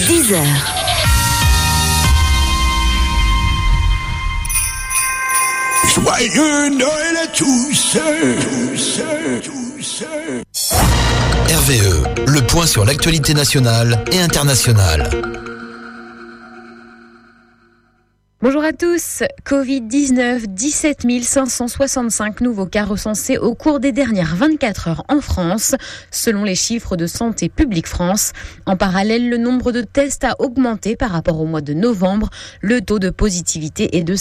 10h. Joyeux Noël à tous. RVE, le point sur l'actualité nationale et internationale. Bonjour à tous. Covid-19, 17 565 nouveaux cas recensés au cours des dernières 24 heures en France, selon les chiffres de Santé publique France. En parallèle, le nombre de tests a augmenté par rapport au mois de novembre. Le taux de positivité est de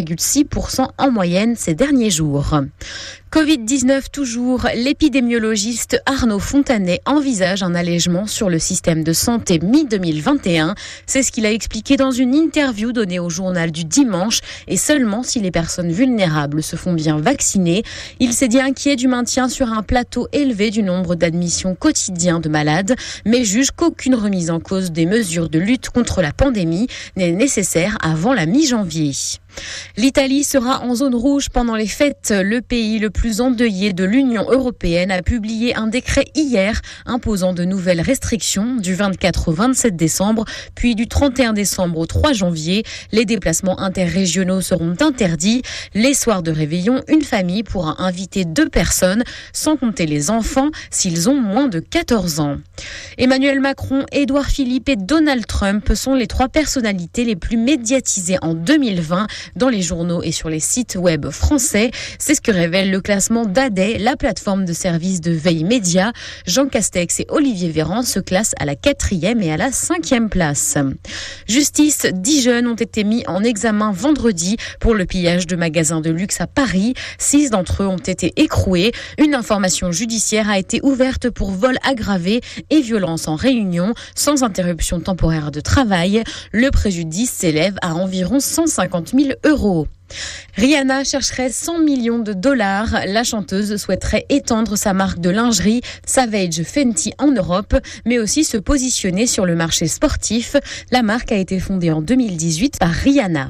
5,6% en moyenne ces derniers jours. Covid-19 toujours, l'épidémiologiste Arnaud Fontanet envisage un allègement sur le système de santé mi-2021. C'est ce qu'il a expliqué dans une interview donnée au journal du dimanche, et seulement si les personnes vulnérables se font bien vacciner. Il s'est dit inquiet du maintien sur un plateau élevé du nombre d'admissions quotidiennes de malades, mais juge qu'aucune remise en cause des mesures de lutte contre la pandémie n'est nécessaire avant la mi-janvier. L'Italie sera en zone rouge pendant les fêtes. Le pays le plus endeuillé de l'Union européenne a publié un décret hier imposant de nouvelles restrictions du 24 au 27 décembre, puis du 31 décembre au 3 janvier. Les déplacements interrégionaux seront interdits. Les soirs de réveillon, une famille pourra inviter 2 personnes, sans compter les enfants, s'ils ont moins de 14 ans. Emmanuel Macron, Édouard Philippe et Donald Trump sont les 3 personnalités les plus médiatisées en 2020 dans les journaux et sur les sites web français. C'est ce que révèle le classement d'ADEI, la plateforme de services de veille média. Jean Castex et Olivier Véran se classent à la 4e et à la 5e place. Justice, 10 jeunes ont été mis en examen vendredi pour le pillage de magasins de luxe à Paris. 6 d'entre eux ont été écroués. Une information judiciaire a été ouverte pour vol aggravé et violence en réunion, sans interruption temporaire de travail. Le préjudice s'élève à environ 150 000 €. Rihanna chercherait 100 millions de dollars. La chanteuse souhaiterait étendre sa marque de lingerie Savage Fenty en Europe, mais aussi se positionner sur le marché sportif. La marque a été fondée en 2018 par Rihanna.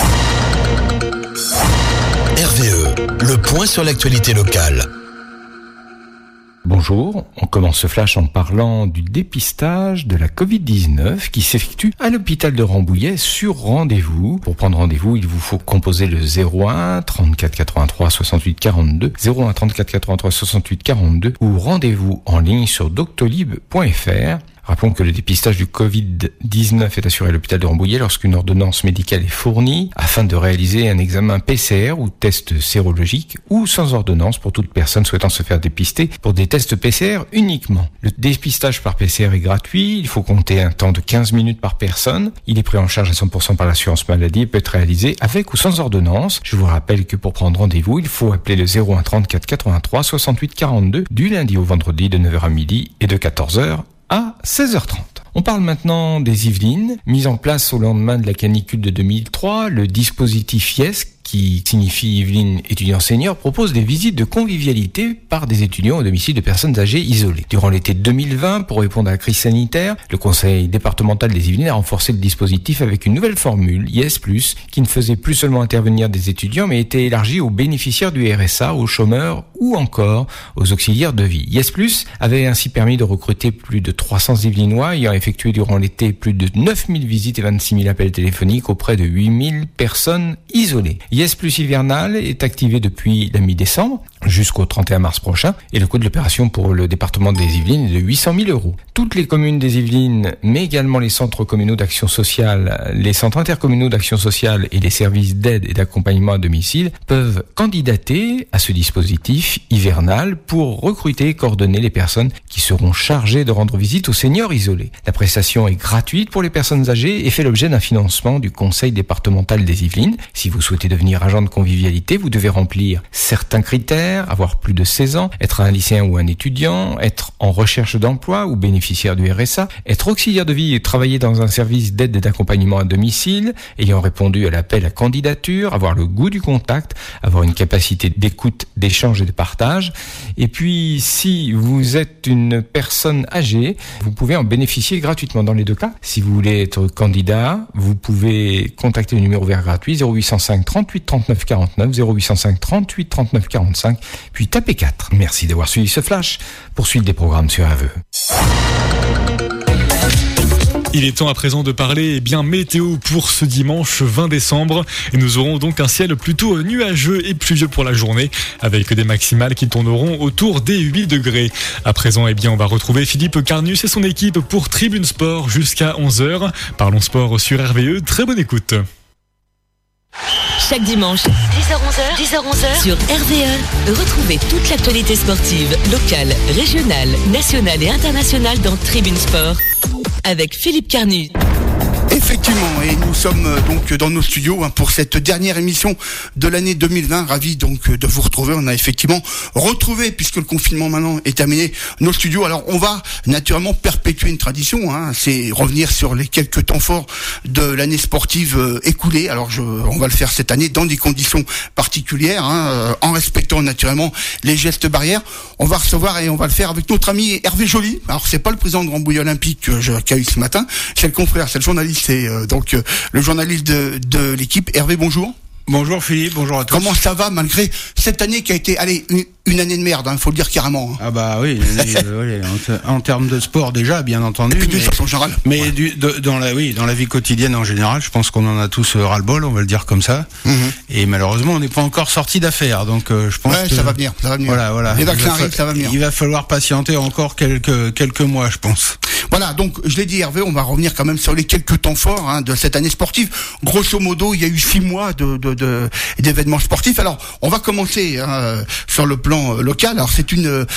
RVE, le point sur l'actualité locale. Bonjour, on commence ce flash en parlant du dépistage de la Covid-19 qui s'effectue à l'hôpital de Rambouillet sur rendez-vous. Pour prendre rendez-vous, il vous faut composer le 01 34 83 68 42, 01 34 83 68 42 ou rendez-vous en ligne sur doctolib.fr. Rappelons que le dépistage du Covid-19 est assuré à l'hôpital de Rambouillet lorsqu'une ordonnance médicale est fournie afin de réaliser un examen PCR ou test sérologique, ou sans ordonnance pour toute personne souhaitant se faire dépister pour des tests PCR uniquement. Le dépistage par PCR est gratuit, il faut compter un temps de 15 minutes par personne. Il est pris en charge à 100% par l'assurance maladie et peut être réalisé avec ou sans ordonnance. Je vous rappelle que pour prendre rendez-vous, il faut appeler le 01 34 83 68 42 du lundi au vendredi de 9h à midi et de 14h à 16h30. On parle maintenant des Yvelines. Mise en place au lendemain de la canicule de 2003, le dispositif YES, qui signifie Yvelines étudiants seniors, propose des visites de convivialité par des étudiants au domicile de personnes âgées isolées. Durant l'été 2020, pour répondre à la crise sanitaire, le conseil départemental des Yvelines a renforcé le dispositif avec une nouvelle formule, YES+, qui ne faisait plus seulement intervenir des étudiants, mais était élargie aux bénéficiaires du RSA, aux chômeurs ou encore aux auxiliaires de vie. YES+, avait ainsi permis de recruter plus de 300 Yvelinois ayant effectué durant l'été plus de 9000 visites et 26 000 appels téléphoniques auprès de 8000 personnes isolées. YES+ hivernal est activé depuis la mi-décembre jusqu'au 31 mars prochain et le coût de l'opération pour le département des Yvelines est de 800 000 €. Toutes les communes des Yvelines, mais également les centres communaux d'action sociale, les centres intercommunaux d'action sociale et les services d'aide et d'accompagnement à domicile peuvent candidater à ce dispositif hivernal pour recruter et coordonner les personnes qui seront chargées de rendre visite aux seniors isolés. La prestation est gratuite pour les personnes âgées et fait l'objet d'un financement du conseil départemental des Yvelines. Si vous souhaitez devenir agent de convivialité, vous devez remplir certains critères, avoir plus de 16 ans, être un lycéen ou un étudiant, être en recherche d'emploi ou bénéficiaire du RSA, être auxiliaire de vie et travailler dans un service d'aide et d'accompagnement à domicile, ayant répondu à l'appel à candidature, avoir le goût du contact, avoir une capacité d'écoute, d'échange et de partage. Et puis, si vous êtes une personne âgée, vous pouvez en bénéficier gratuitement dans les deux cas. Si vous voulez être candidat, vous pouvez contacter le numéro vert gratuit 0805 38 39 49, 0805 38 39 45, puis tapez 4. Merci d'avoir suivi ce flash. Poursuite des programmes sur RVE. Il est temps à présent de parler météo pour ce dimanche 20 décembre. Et nous aurons donc un ciel plutôt nuageux et pluvieux pour la journée, avec des maximales qui tourneront autour des 8 degrés. À présent, on va retrouver Philippe Carnus et son équipe pour Tribune Sport jusqu'à 11h. Parlons sport sur RVE. Très bonne écoute. Chaque dimanche, 10h-11h, sur RVE, retrouvez toute l'actualité sportive, locale, régionale, nationale et internationale dans Tribune Sport, avec Philippe Carnus. Effectivement, et nous sommes donc dans nos studios pour cette dernière émission de l'année 2020. Ravi donc de vous retrouver. On a effectivement retrouvé, puisque le confinement maintenant est terminé, nos studios. Alors on va naturellement perpétuer une tradition, c'est revenir sur les quelques temps forts de l'année sportive écoulée. Alors on va le faire cette année dans des conditions particulières, en respectant naturellement les gestes barrières. On va recevoir et on va le faire avec notre ami Hervé Joly. Alors c'est pas le président de Rambouillet Olympique que j'accueille ce matin, c'est le confrère, c'est le journaliste. C'est donc le journaliste de l'équipe. Hervé, bonjour. Bonjour Philippe, bonjour à tous. Comment ça va malgré cette année qui a été, une année de merde, faut le dire carrément. Ah bah oui, en termes de sport déjà, bien entendu. Et puis de façon générale. Mais dans la vie quotidienne en général, je pense qu'on en a tous ras-le-bol, on va le dire comme ça. Mm-hmm. Et malheureusement, on n'est pas encore sorti d'affaire, donc je pense que ça va venir. Voilà. Les vaccins arrivent, ça va venir. Il va falloir patienter encore quelques mois, je pense. Voilà, donc je l'ai dit Hervé, on va revenir quand même sur les quelques temps forts de cette année sportive. Grosso modo, il y a eu 6 mois d'événements sportifs. Alors, on va commencer sur le plan local. Alors, c'est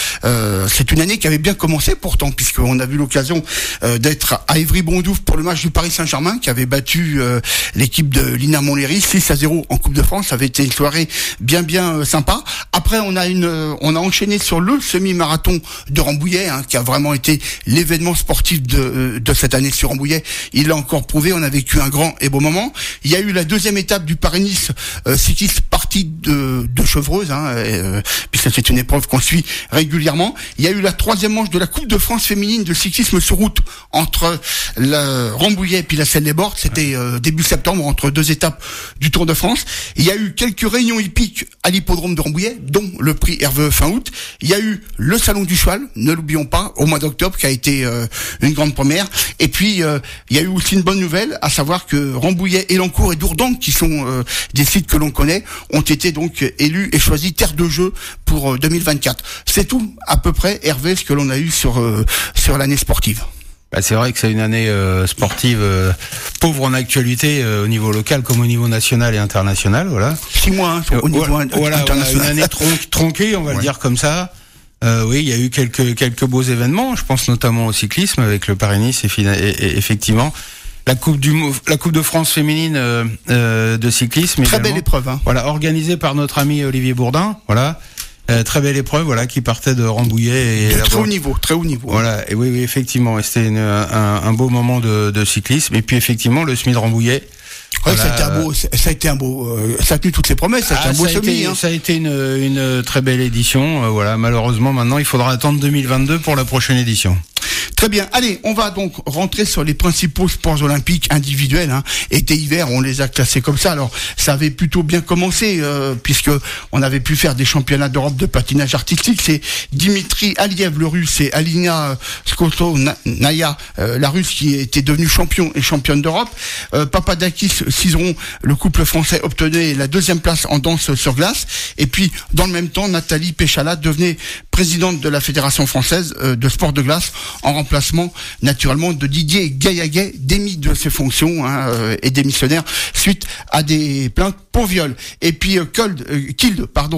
une année qui avait bien commencé pourtant, puisqu'on a eu l'occasion d'être à Évry-Bondoufle pour le match du Paris Saint-Germain, qui avait battu l'équipe de l'INA Montlhéry 6-0 en Coupe de France. Ça avait été une soirée bien sympa. Après, on a enchaîné sur le semi-marathon de Rambouillet, qui a vraiment été l'événement sportif de cette année sur Rambouillet. Il l'a encore prouvé, on a vécu un grand et beau moment. Il y a eu la deuxième étape du Paris-Nice cycliste partie de Chevreuse, puisque c'est une épreuve qu'on suit régulièrement. Il y a eu la troisième manche de la Coupe de France féminine de cyclisme sur route entre la Rambouillet et puis la Selle-les-Bordes. C'était début septembre, entre deux étapes du Tour de France. Il y a eu quelques réunions hippiques à l'hippodrome de Rambouillet, dont le prix RVE fin août. Il y a eu le Salon du Cheval, ne l'oublions pas, au mois d'octobre, qui a été une grande première. Et puis il y a eu aussi une bonne nouvelle, à savoir que Rambouillet, Elancourt et Dourdan, qui sont des sites que l'on connaît, ont été donc élus et choisis terre de jeu pour 2024. C'est tout à peu près, Hervé, ce que l'on a eu sur l'année sportive. C'est vrai que c'est une année sportive pauvre en actualité au niveau local comme au niveau national et international. Voilà. 6 mois au niveau international. Une année tronquée, on va le dire comme ça. Oui, il y a eu quelques beaux événements. Je pense notamment au cyclisme avec le Paris-Nice et effectivement la Coupe de France féminine de cyclisme. Très belle épreuve. Voilà, organisée par notre ami Olivier Bourdin. Voilà. Très belle épreuve, qui partait de Rambouillet et très haut niveau. Voilà, et oui, effectivement, c'était un beau moment de cyclisme. Et puis effectivement, le SMI de Rambouillet. Ouais, voilà, ça a été un beau, ça a tenu toutes ses promesses, ça a été un beau semi. Ça a été une très belle édition. Voilà, malheureusement, maintenant, il faudra attendre 2022 pour la prochaine édition. Très bien. Allez, on va donc rentrer sur les principaux sports olympiques individuels. Été-hiver, on les a classés comme ça. Alors, ça avait plutôt bien commencé, puisque on avait pu faire des championnats d'Europe de patinage artistique. C'est Dimitri Aliev, le Russe, et Alina Skotonaya, la Russe, qui était devenue champion et championne d'Europe. Papadakis, Cizeron, le couple français, obtenait la 2e place en danse sur glace. Et puis, dans le même temps, Nathalie Péchala devenait présidente de la Fédération française de sport de glace, en remplacement naturellement de Didier Gaillaguet, démis de ses fonctions et démissionnaire suite à des plaintes pour viol. Et puis Kild,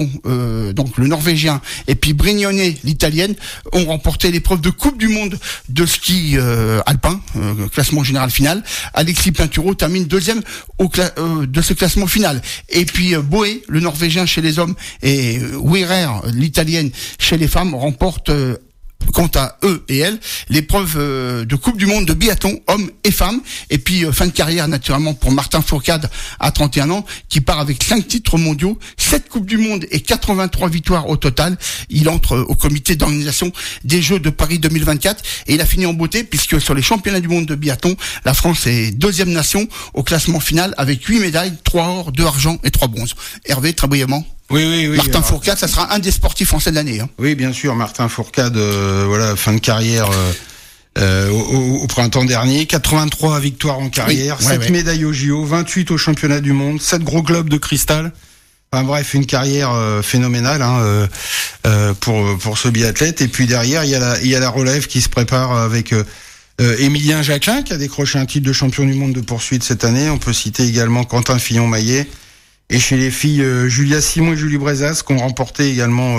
donc le Norvégien, et puis Brignone, l'Italienne, ont remporté l'épreuve de Coupe du Monde de ski alpin, classement général final. Alexis Pinturo termine 2e de ce classement final. Et puis Boé, le Norvégien chez les hommes, et Wierer, l'Italienne chez les femmes, remportent quant à eux et elles, l'épreuve de Coupe du Monde de biathlon, hommes et femmes. Et puis, fin de carrière, naturellement, pour Martin Fourcade, à 31 ans, qui part avec 5 titres mondiaux, 7 Coupes du Monde et 83 victoires au total. Il entre au comité d'organisation des Jeux de Paris 2024. Et il a fini en beauté, puisque sur les championnats du monde de biathlon, la France est 2e nation au classement final, avec 8 médailles, 3 or, 2 argent et 3 bronzes. Hervé, très brièvement. Oui. Martin Fourcade, ça sera un des sportifs français de l'année. Oui, bien sûr, Martin Fourcade, fin de carrière au printemps dernier. 83 victoires en carrière, 7 médailles au JO, 28 au championnat du monde, 7 gros globes de cristal. Enfin bref, une carrière phénoménale pour ce biathlète. Et puis derrière, il y a la relève qui se prépare avec Émilien Jacquelin qui a décroché un titre de champion du monde de poursuite cette année. On peut citer également Quentin Fillon-Maillet. Et chez les filles, Julia Simon et Julie Brezas qui ont remporté également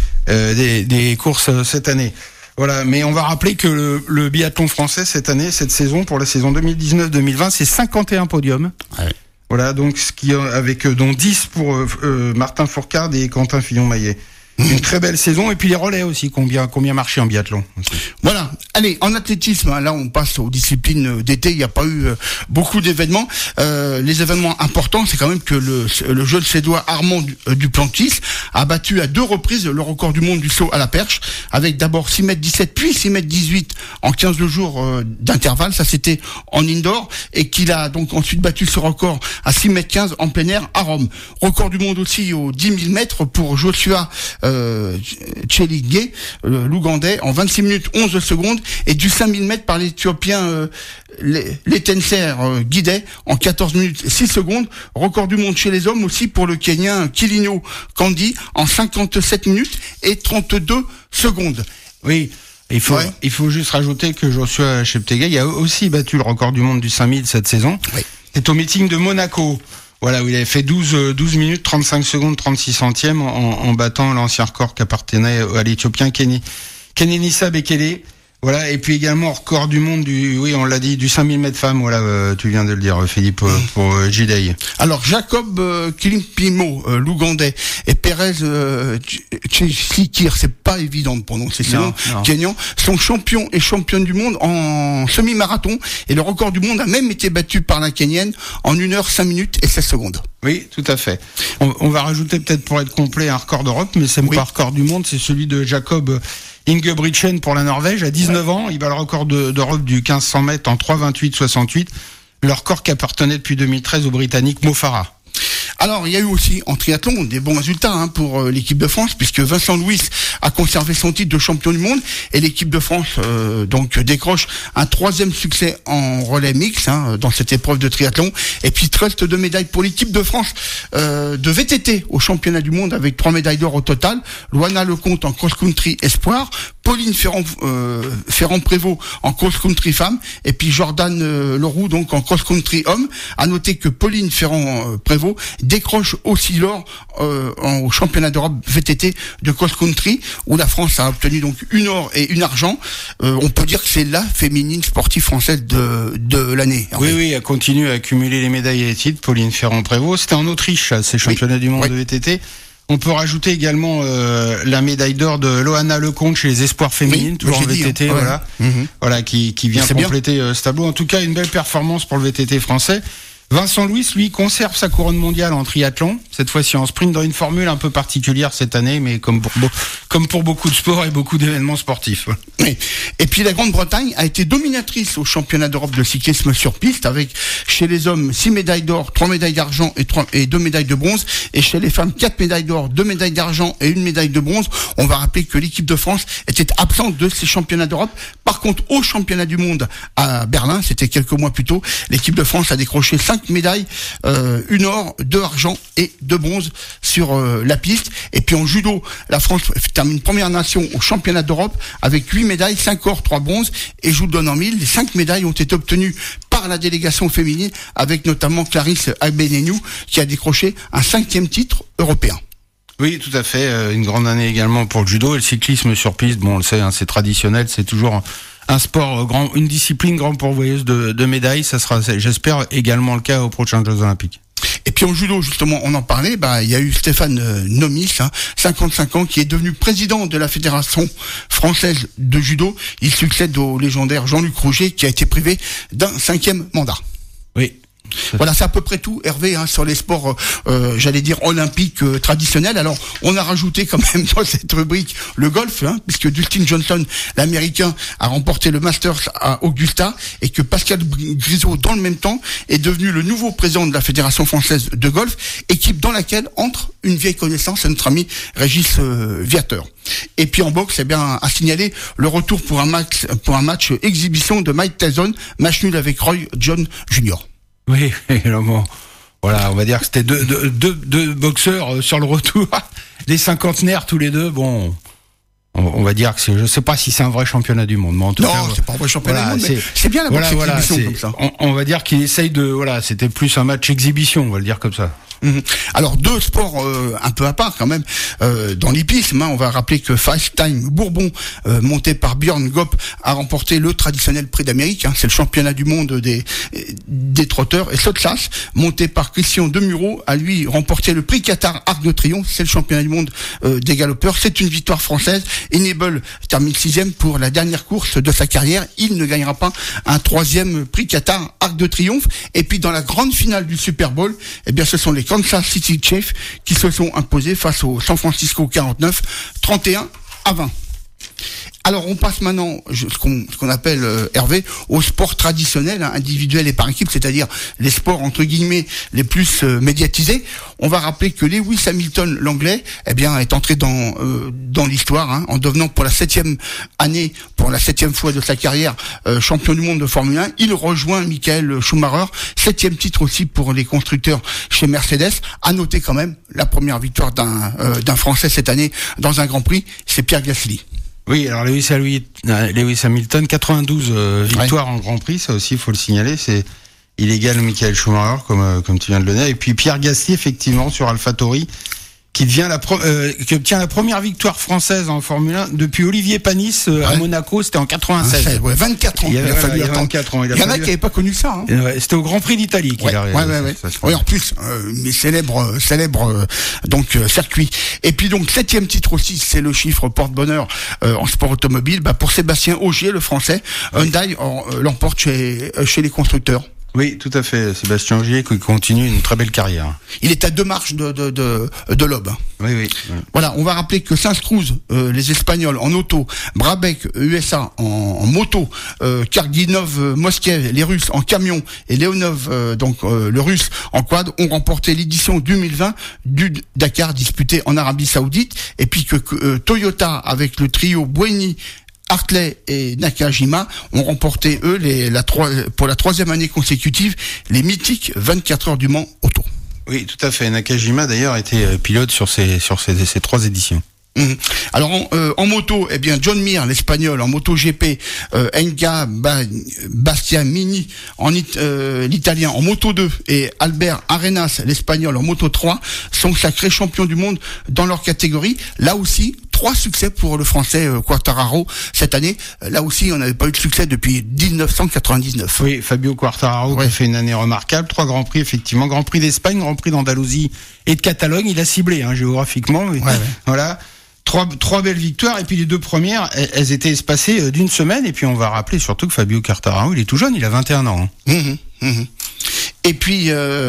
des courses cette année. Voilà, mais on va rappeler que le biathlon français cette année, cette saison, pour la saison 2019-2020, c'est 51 podiums. Ouais. Voilà, donc dont 10 pour Martin Fourcade et Quentin Fillon-Maillet. Une très belle saison, et puis les relais aussi, combien marché en biathlon. Voilà. Allez, en athlétisme, là on passe aux disciplines d'été, il n'y a pas eu beaucoup d'événements. Les événements importants, c'est quand même que le jeune Suédois Armand Duplantis a battu à 2 reprises le record du monde du saut à la perche, avec d'abord 6m17 puis 6m18 en 15 jours d'intervalle, ça c'était en indoor, et qu'il a donc ensuite battu ce record à 6m15 en plein air à Rome. Record du monde aussi aux 10 000 mètres pour Joshua Cheligé, l'Ougandais, en 26 minutes 11 secondes, et du 5000 mètres par l'Éthiopien Letenser Guidé en 14 minutes 6 secondes. Record du monde chez les hommes aussi pour le Kenyan Kilinyo Kandi en 57 minutes et 32 secondes. Oui. Il faut juste rajouter que Joshua Cheptegei a aussi battu le record du monde du 5000 cette saison. Oui. C'est au meeting de Monaco. Voilà, où il avait fait 12 minutes, 35 secondes, 36 centièmes en battant l'ancien record qui appartenait à l'Éthiopien Kenenisa Bekele. Voilà, et puis également record du monde on l'a dit, du 5000 mètres femmes, voilà, tu viens de le dire, Philippe, pour Gidey. Alors, Jacob Kilimpimo, l'Ougandais, et Perez Tchisikir, c'est pas évident de prononcer ces noms, Kenyan, sont champions et championnes du monde en semi-marathon, et le record du monde a même été battu par la Kenyenne en 1h 5 minutes et 16 secondes. Oui, tout à fait. On va rajouter peut-être pour être complet un record d'Europe, mais c'est pas record du monde, c'est celui de Jacob Ingebrigtsen pour la Norvège. À 19 ans, il bat le record d'Europe du 1500 mètres en 3:28:68. Le record qui appartenait depuis 2013 au Britannique Mo Farah. Alors, il y a eu aussi en triathlon des bons résultats pour l'équipe de France, puisque Vincent Louis a conservé son titre de champion du monde, et l'équipe de France donc décroche un 3e succès en relais mix dans cette épreuve de triathlon. Et puis 13 de médailles pour l'équipe de France de VTT au championnat du monde, avec 3 médailles d'or au total. Loana Lecomte en cross-country espoir, Pauline Ferrand-Prévôt en cross-country femme, et puis Jordan Leroux donc en cross-country homme. À noter que Pauline Ferrand-Prévôt décroche aussi l'or au championnat d'Europe VTT de cross-country, où la France a obtenu donc une or et une argent. On peut dire que c'est la féminine sportive française de l'année. Oui, elle continue à accumuler les médailles et les titres, Pauline Ferrand-Prévôt. C'était en Autriche, ces championnats du monde de VTT. On peut rajouter également la médaille d'or de Loana Lecomte chez les espoirs féminines, toujours en VTT, voilà, qui vient compléter ce tableau. En tout cas, une belle performance pour le VTT français. Vincent Louis, lui, conserve sa couronne mondiale en triathlon, cette fois-ci en sprint, dans une formule un peu particulière cette année, mais comme pour beaucoup de sports et beaucoup d'événements sportifs. Oui. Et puis la Grande-Bretagne a été dominatrice au championnat d'Europe de cyclisme sur piste, avec chez les hommes 6 médailles d'or, 3 médailles d'argent et 2 médailles de bronze, et chez les femmes 4 médailles d'or, 2 médailles d'argent et 1 médaille de bronze. On va rappeler que l'équipe de France était absente de ces championnats d'Europe. Par contre, au championnat du monde à Berlin, c'était quelques mois plus tôt, l'équipe de France a décroché 5 médailles, 1 or, 2 argent et 2 bronze sur la piste. Et puis en judo, la France termine première nation au championnat d'Europe avec 8 médailles, 5 or, 3 bronzes. Et je vous le donne en mille, les 5 médailles ont été obtenues par la délégation féminine, avec notamment Clarisse Agbenenou qui a décroché un 5e titre européen. Oui, tout à fait. Une grande année également pour le judo et le cyclisme sur piste. Bon, on le sait, c'est traditionnel, c'est toujours un sport grand, une discipline grand pourvoyeuse de médailles. Ça sera, j'espère, également le cas aux prochains Jeux Olympiques. Et puis en judo, justement, on en parlait, il y a eu Stéphane Nomis, 55 ans, qui est devenu président de la Fédération française de judo. Il succède au légendaire Jean-Luc Rouget, qui a été privé d'un 5e mandat. Oui. Voilà, c'est à peu près tout, Hervé, sur les sports, j'allais dire olympiques traditionnels. Alors, on a rajouté quand même dans cette rubrique le golf, puisque Dustin Johnson, l'Américain, a remporté le Masters à Augusta, et que Pascal Grisot, dans le même temps, est devenu le nouveau président de la Fédération française de golf, équipe dans laquelle entre une vieille connaissance, notre ami Régis Viateur. Et puis en boxe, eh bien, à signaler le retour pour un match exhibition de Mike Tyson, match nul avec Roy Jones Jr. Oui, bon, voilà, on va dire que c'était deux boxeurs sur le retour, des cinquantenaires tous les deux. Bon, on va dire que je sais pas si c'est un vrai championnat du monde, mais en tout cas, c'est pas un vrai championnat du monde, mais c'est bien la boxe exhibition comme ça. On va dire qu'il essaye c'était plus un match exhibition, on va le dire comme ça. Alors deux sports un peu à part quand même dans l'hippisme, on va rappeler que Fast Time Bourbon monté par Björn Gopp a remporté le traditionnel prix d'Amérique, c'est le championnat du monde des trotteurs, et Sotsas monté par Christian Demuro a lui remporté le prix Qatar Arc de Triomphe, c'est le championnat du monde des galopeurs. C'est une victoire française. Enable termine 6e pour la dernière course de sa carrière. Il ne gagnera pas un 3e prix Qatar Arc de Triomphe. Et puis dans la grande finale du Super Bowl, eh bien ce sont les Kansas City Chiefs qui se sont imposés face au San Francisco 49, 31-20. Alors on passe maintenant, ce qu'on appelle Hervé, au sport traditionnel, individuel et par équipe, c'est-à-dire les sports entre guillemets les plus médiatisés. On va rappeler que Lewis Hamilton, l'anglais, eh bien est entré dans l'histoire en devenant pour la 7e année, pour la 7e fois de sa carrière, champion du monde de Formule 1. Il rejoint Michael Schumacher, 7e titre aussi pour les constructeurs chez Mercedes. À noter quand même la première victoire d'un Français cette année dans un Grand Prix, c'est Pierre Gasly. Oui, alors Lewis Hamilton, 92 victoires en Grand Prix, ça aussi il faut le signaler, c'est illégal Michael Schumacher comme tu viens de le dire. Et puis Pierre Gasly effectivement sur AlphaTauri qui devient qui obtient la première victoire française en Formule 1 depuis Olivier Panis à Monaco, c'était en 96. 24 ans. Il a fallu attendre. 24 ans. Il y en a qui n'avaient pas connu ça. C'était au Grand Prix d'Italie qu'il a réalisé. Oui, en plus, mais célèbre donc circuit. Et puis donc 7e titre aussi, c'est le chiffre porte-bonheur en sport automobile. Pour Sébastien Ogier, le Français, Hyundai l'emporte chez les constructeurs. Oui, tout à fait. Sébastien Ogier qui continue une très belle carrière. Il est à 2 marches de l'aube. Oui. Voilà, on va rappeler que Sainz-Cruz, les Espagnols en auto, Brabec, USA en moto, Karginov, Mosquet, les Russes en camion, et Leonov, le Russe en quad, ont remporté l'édition 2020 du Dakar disputé en Arabie Saoudite. Et puis que Toyota, avec le trio Buemi, Hartley et Nakajima ont remporté pour la 3e année consécutive les mythiques 24 heures du Mans auto. Oui, tout à fait. Nakajima d'ailleurs était pilote sur ces 3 éditions. Alors en moto, eh bien John Mir, l'Espagnol, en moto GP, Enga Bastianini, l'Italien en moto 2, et Albert Arenas, l'Espagnol, en moto 3, sont sacrés champions du monde dans leur catégorie. Là aussi, 3 succès pour le Français Quartararo cette année. Là aussi, on n'avait pas eu de succès depuis 1999. Oui, Fabio Quartararo qui a fait une année remarquable. 3 Grands Prix, effectivement. Grand Prix d'Espagne, Grand Prix d'Andalousie et de Catalogne. Il a ciblé géographiquement. Voilà. Trois belles victoires, et puis les 2 premières, elles étaient espacées d'1 semaine, et puis on va rappeler surtout que Fabio Quartararo, il est tout jeune, il a 21 ans. Et puis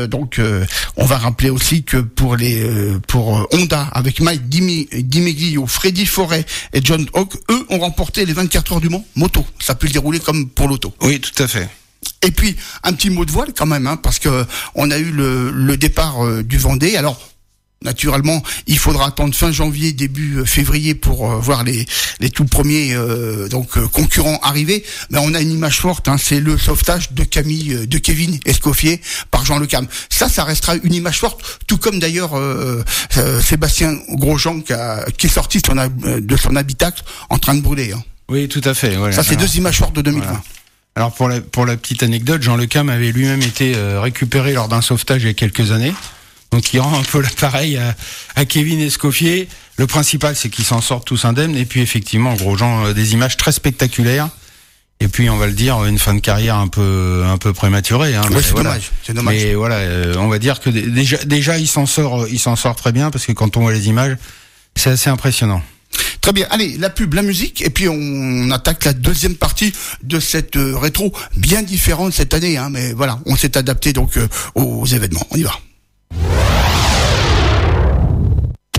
on va rappeler aussi que pour Honda, avec Mike Dimeglio, Freddy Forêt et John Hawk, eux ont remporté les 24 heures du Mans moto. Ça peut se dérouler comme pour l'auto. Oui, tout à fait. Et puis un petit mot de voile quand même, parce que on a eu le départ du Vendée. Alors naturellement, il faudra attendre fin janvier, début février pour voir les tout premiers concurrents arriver. Mais on a une image forte, c'est le sauvetage de Kevin Escoffier par Jean Le Cam. Ça restera une image forte, tout comme d'ailleurs Sébastien Grosjean qui est sorti de son habitacle en train de brûler. Oui, tout à fait. Voilà. Ça, c'est 2 images fortes de 2020. Voilà. Alors pour la petite anecdote, Jean Le Cam avait lui-même été récupéré lors d'un sauvetage il y a quelques années. Donc il rend un peu l'appareil à Kevin Escoffier. Le principal, c'est qu'ils s'en sortent tous indemnes. Et puis effectivement, Grosjean, des images très spectaculaires. Et puis on va le dire, une fin de carrière un peu prématurée. Oui, c'est dommage. Mais voilà, on va dire que déjà il s'en sort très bien, parce que quand on voit les images, c'est assez impressionnant. Très bien, allez, la pub, la musique, et puis on attaque la 2e partie de cette rétro bien différente cette année. Mais voilà, on s'est adapté donc aux événements. On y va.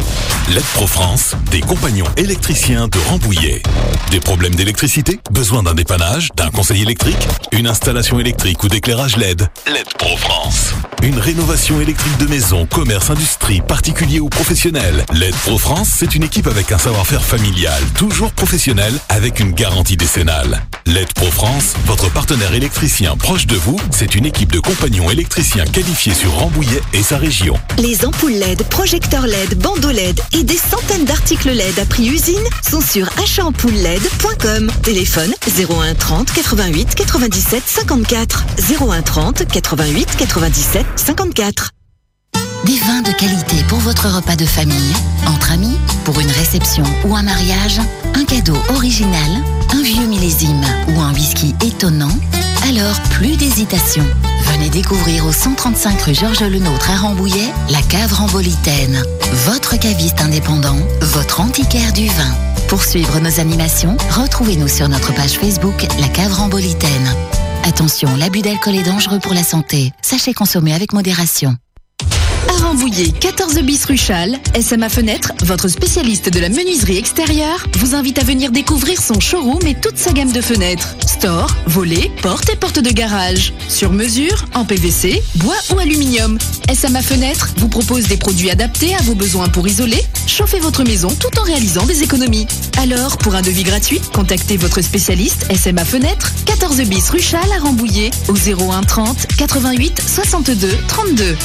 LED Pro France, des compagnons électriciens de Rambouillet. Des problèmes d'électricité? Besoin d'un dépannage? D'un conseil électrique? Une installation électrique ou d'éclairage LED? LED Pro France. Une rénovation électrique de maison, commerce, industrie, particulier ou professionnel? LED Pro France, c'est une équipe avec un savoir-faire familial, toujours professionnel, avec une garantie décennale. LED Pro France, votre partenaire électricien proche de vous, c'est une équipe de compagnons électriciens qualifiés sur Rambouillet et sa région. Les ampoules LED, projecteurs LED, bandeaux LED et des centaines d'articles LED à prix usine sont sur achatempoules-led.com. Téléphone 01 30 88 97 54. 01 30 88 97 54. Des vins de qualité pour votre repas de famille, entre amis, pour une réception ou un mariage, un cadeau original, un vieux millésime ou un whisky étonnant. Alors, plus d'hésitation. Venez découvrir au 135 rue Georges Lenôtre à Rambouillet, la Cave Rambolitaine. Votre caviste indépendant, votre antiquaire du vin. Pour suivre nos animations, retrouvez-nous sur notre page Facebook, la Cave Rambolitaine. Attention, l'abus d'alcool est dangereux pour la santé. Sachez consommer avec modération. À Rambouillet, 14 bis rue Châle, SMA Fenêtre, votre spécialiste de la menuiserie extérieure, vous invite à venir découvrir son showroom et toute sa gamme de fenêtres. Store, volets, portes et portes de garage. Sur mesure, en PVC, bois ou aluminium. SMA Fenêtre vous propose des produits adaptés à vos besoins pour isoler, chauffer votre maison tout en réalisant des économies. Alors, pour un devis gratuit, contactez votre spécialiste SMA Fenêtre, 14 bis rue Châle à Rambouillet, au 01 30 88 62 32.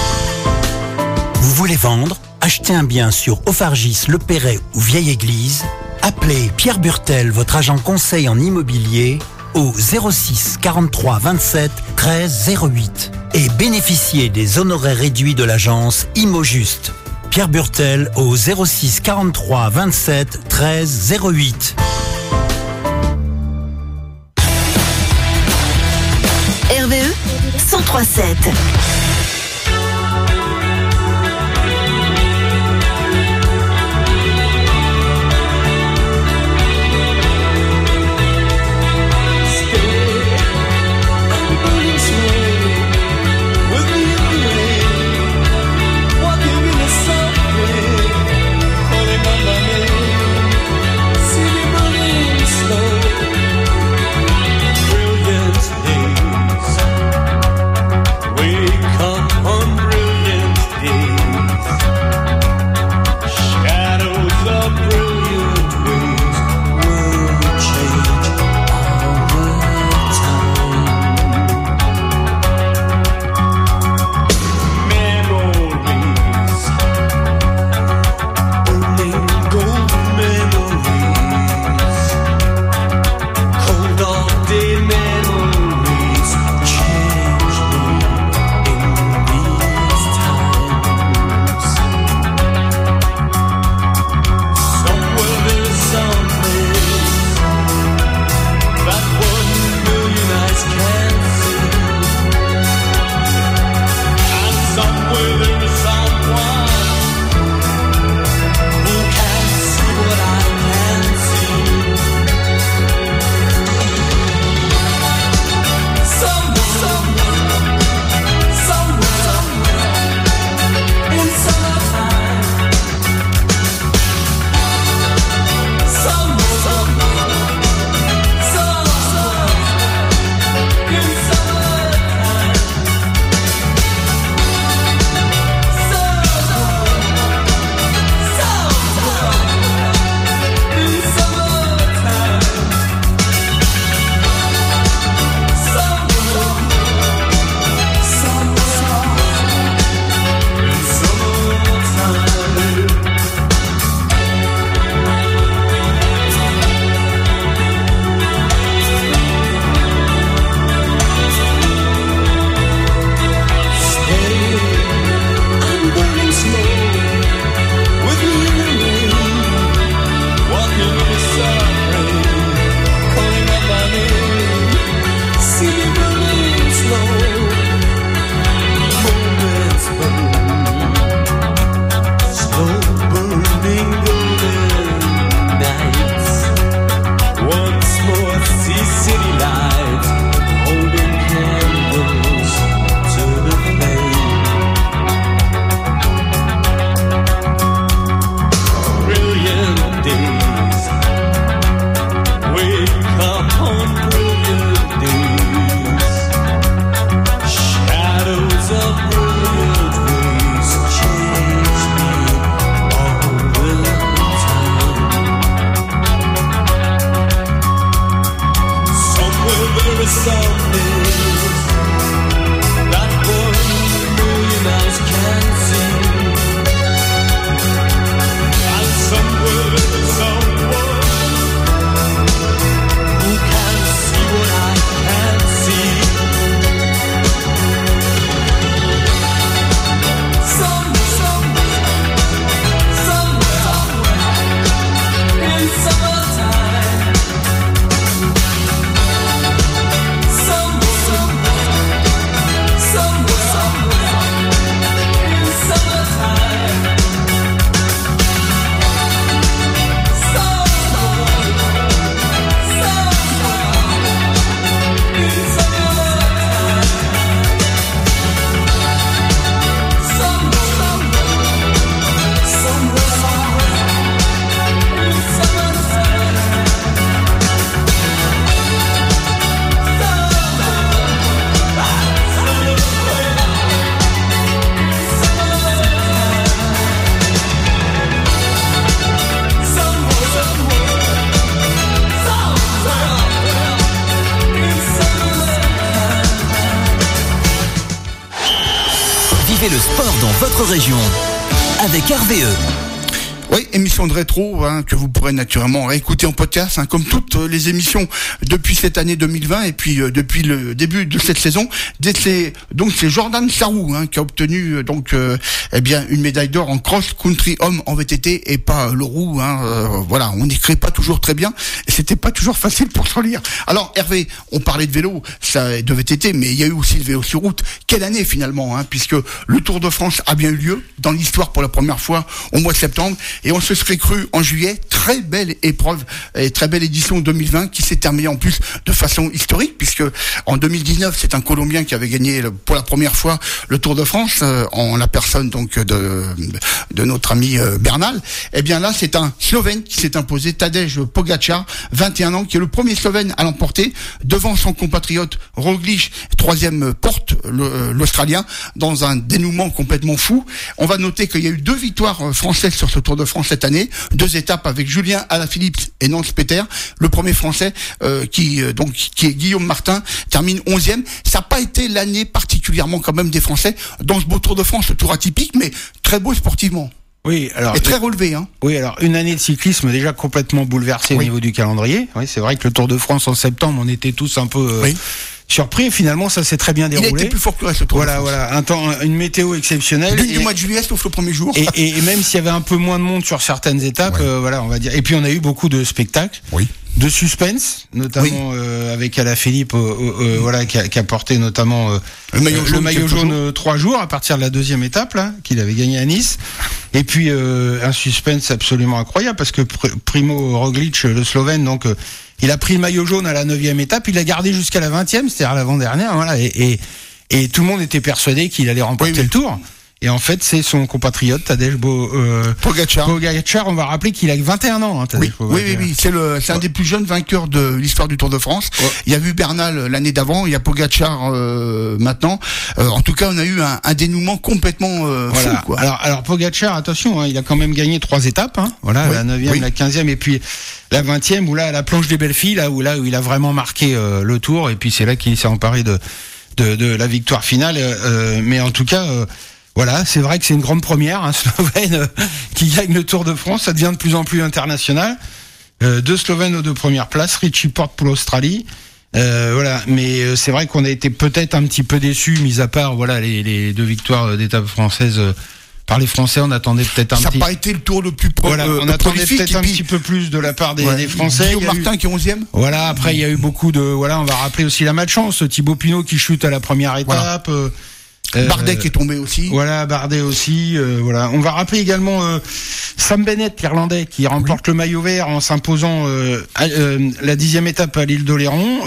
Vous voulez vendre, acheter un bien sur Ophargis, Le Perret ou Vieille Église? Appelez Pierre Burtel, votre agent conseil en immobilier, au 06 43 27 13 08 et bénéficiez des honoraires réduits de l'agence ImoJuste. Pierre Burtel au 06 43 27 13 08. RVE 103.7. We come Vivez le sport dans votre région avec RVE. Oui, émission de rétro que vous pourrez naturellement réécouter en podcast, comme toutes les émissions depuis cette année 2020 et puis depuis le début de cette saison. Donc c'est Jordan Sarrou qui a obtenu une médaille d'or en cross country homme en VTT et pas le roux. Voilà, on n'écrit pas toujours très bien et c'était pas toujours facile pour s'en lire. Alors Hervé, on parlait de vélo, ça de VTT, mais il y a eu aussi le vélo sur route. Quelle année finalement, puisque le Tour de France a bien eu lieu dans l'histoire pour la première fois au mois de septembre. Et on se serait cru en juillet, très belle épreuve et très belle édition 2020 qui s'est terminée en plus de façon historique puisque en 2019 c'est un Colombien qui avait gagné pour la première fois le Tour de France en la personne donc de notre ami Bernal. Et bien là c'est un Slovène qui s'est imposé, Tadej Pogačar, 21 ans, qui est le premier Slovène à l'emporter devant son compatriote Roglič, troisième porte l'Australien, dans un dénouement complètement fou. On va noter qu'il y a eu 2 victoires françaises sur ce Tour de France cette année, 2 étapes avec Julien Alaphilippe et Nance Peter. Le premier français qui est Guillaume Martin termine 11e. Ça n'a pas été l'année particulièrement quand même des Français dans ce beau Tour de France, le tour atypique mais très beau sportivement. Oui, alors. Et très relevé, Oui, alors, une année de cyclisme déjà complètement bouleversée au niveau du calendrier. Oui, c'est vrai que le Tour de France en septembre, on était tous un peu, surpris. Finalement, ça s'est très bien déroulé. Il était plus fort que le reste, le Tour de France. Voilà, une météo exceptionnelle. Du mois de juillet, sauf le premier jour. Et même s'il y avait un peu moins de monde sur certaines étapes, on va dire. Et puis, on a eu beaucoup de spectacles. Oui. De suspense, notamment avec Alaphilippe, qui a porté notamment le maillot jaune 3 jours à partir de la 2e étape là, qu'il avait gagné à Nice. Et puis un suspense absolument incroyable parce que Primo Roglič, le Slovène, donc il a pris le maillot jaune à la 9e étape, il l'a gardé jusqu'à la 20e, c'est-à-dire l'avant-dernière, voilà, et tout le monde était persuadé qu'il allait remporter le Tour. Et en fait, c'est son compatriote Tadej Pogačar. On va rappeler qu'il a 21 ans. Oui, c'est un des plus jeunes vainqueurs de l'histoire du Tour de France. Ouais. Il y a eu Bernal l'année d'avant, il y a Pogačar maintenant. En tout cas, on a eu un dénouement complètement fou, quoi. Alors Pogačar, attention, il a quand même gagné 3 étapes. La 9e, la 15e et puis la 20e où là, à la planche des belles filles, où il a vraiment marqué le Tour. Et puis c'est là qu'il s'est emparé de la victoire finale. Mais en tout cas. Voilà, c'est vrai que c'est une grande première, un Slovène qui gagne le Tour de France, ça devient de plus en plus international. 2 Slovènes aux 2 premières places, Richie Porte pour l'Australie. Mais c'est vrai qu'on a été peut-être un petit peu déçus, mis à part les 2 victoires d'étape françaises par les Français. On attendait peut-être ça n'a pas été le tour le plus on attendait peut-être un petit peu plus de la part des Français. Guillaume Martin qui est 11e. Voilà, après il y a eu beaucoup de on va rappeler aussi la malchance, Thibaut Pinot qui chute à la première étape. Bardet qui est tombé aussi. Voilà, Bardet aussi. On va rappeler également Sam Bennett, l'Irlandais, qui remporte le maillot vert en s'imposant la 10e étape à l'île d'Oléron,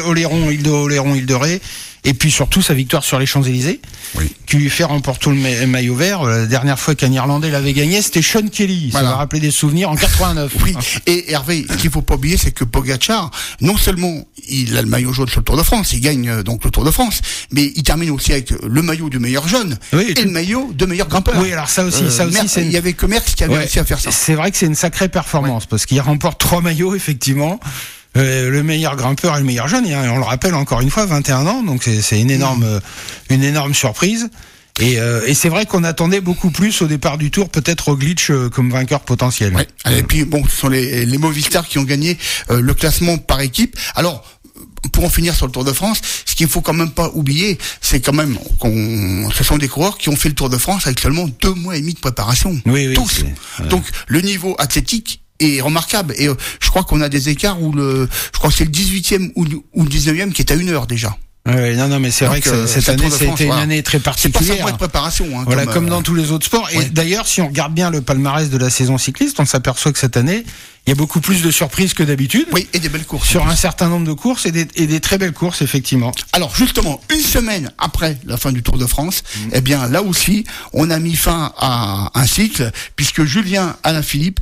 île de Ré. Et puis surtout sa victoire sur les Champs-Élysées, qui lui fait remporter le maillot vert. La dernière fois qu'un Irlandais l'avait gagné, c'était Sean Kelly. Ça va rappeler des souvenirs en 89. Oui. Et Hervé, ce qu'il faut pas oublier, c'est que Pogačar, non seulement il a le maillot jaune sur le Tour de France, il gagne donc le Tour de France, mais il termine aussi avec le maillot du meilleur jeune et le maillot de meilleur grimpeur. Oui, alors ça aussi, il y avait que Merckx qui avait réussi à faire ça. C'est vrai que c'est une sacrée performance parce qu'il remporte 3 maillots effectivement. Le meilleur grimpeur et le meilleur jeune, on le rappelle encore une fois, 21 ans, donc c'est une énorme surprise. Et c'est vrai qu'on attendait beaucoup plus au départ du Tour, peut-être Roglič comme vainqueur potentiel. Ouais. Et puis ce sont les Movistar qui ont gagné le classement par équipe. Alors, pour en finir sur le Tour de France, ce qu'il faut quand même pas oublier, c'est quand même ce sont des coureurs qui ont fait le Tour de France avec seulement 2 mois et demi de préparation. Tous. Donc le niveau athlétique est remarquable et je crois qu'on a des écarts où je crois que c'est le 18e ou le 19e qui est à 1 heure déjà. Oui, non, mais c'est vrai que cette année, c'était une année très particulière. C'est pas 5 mois de préparation. Comme dans tous les autres sports. Et d'ailleurs, si on regarde bien le palmarès de la saison cycliste, on s'aperçoit que cette année, il y a beaucoup plus de surprises que d'habitude. Oui, et des belles courses. Sur un certain nombre de courses et des très belles courses, effectivement. Alors, justement, une semaine après la fin du Tour de France, eh bien, là aussi, on a mis fin à un cycle, puisque Julien Alaphilippe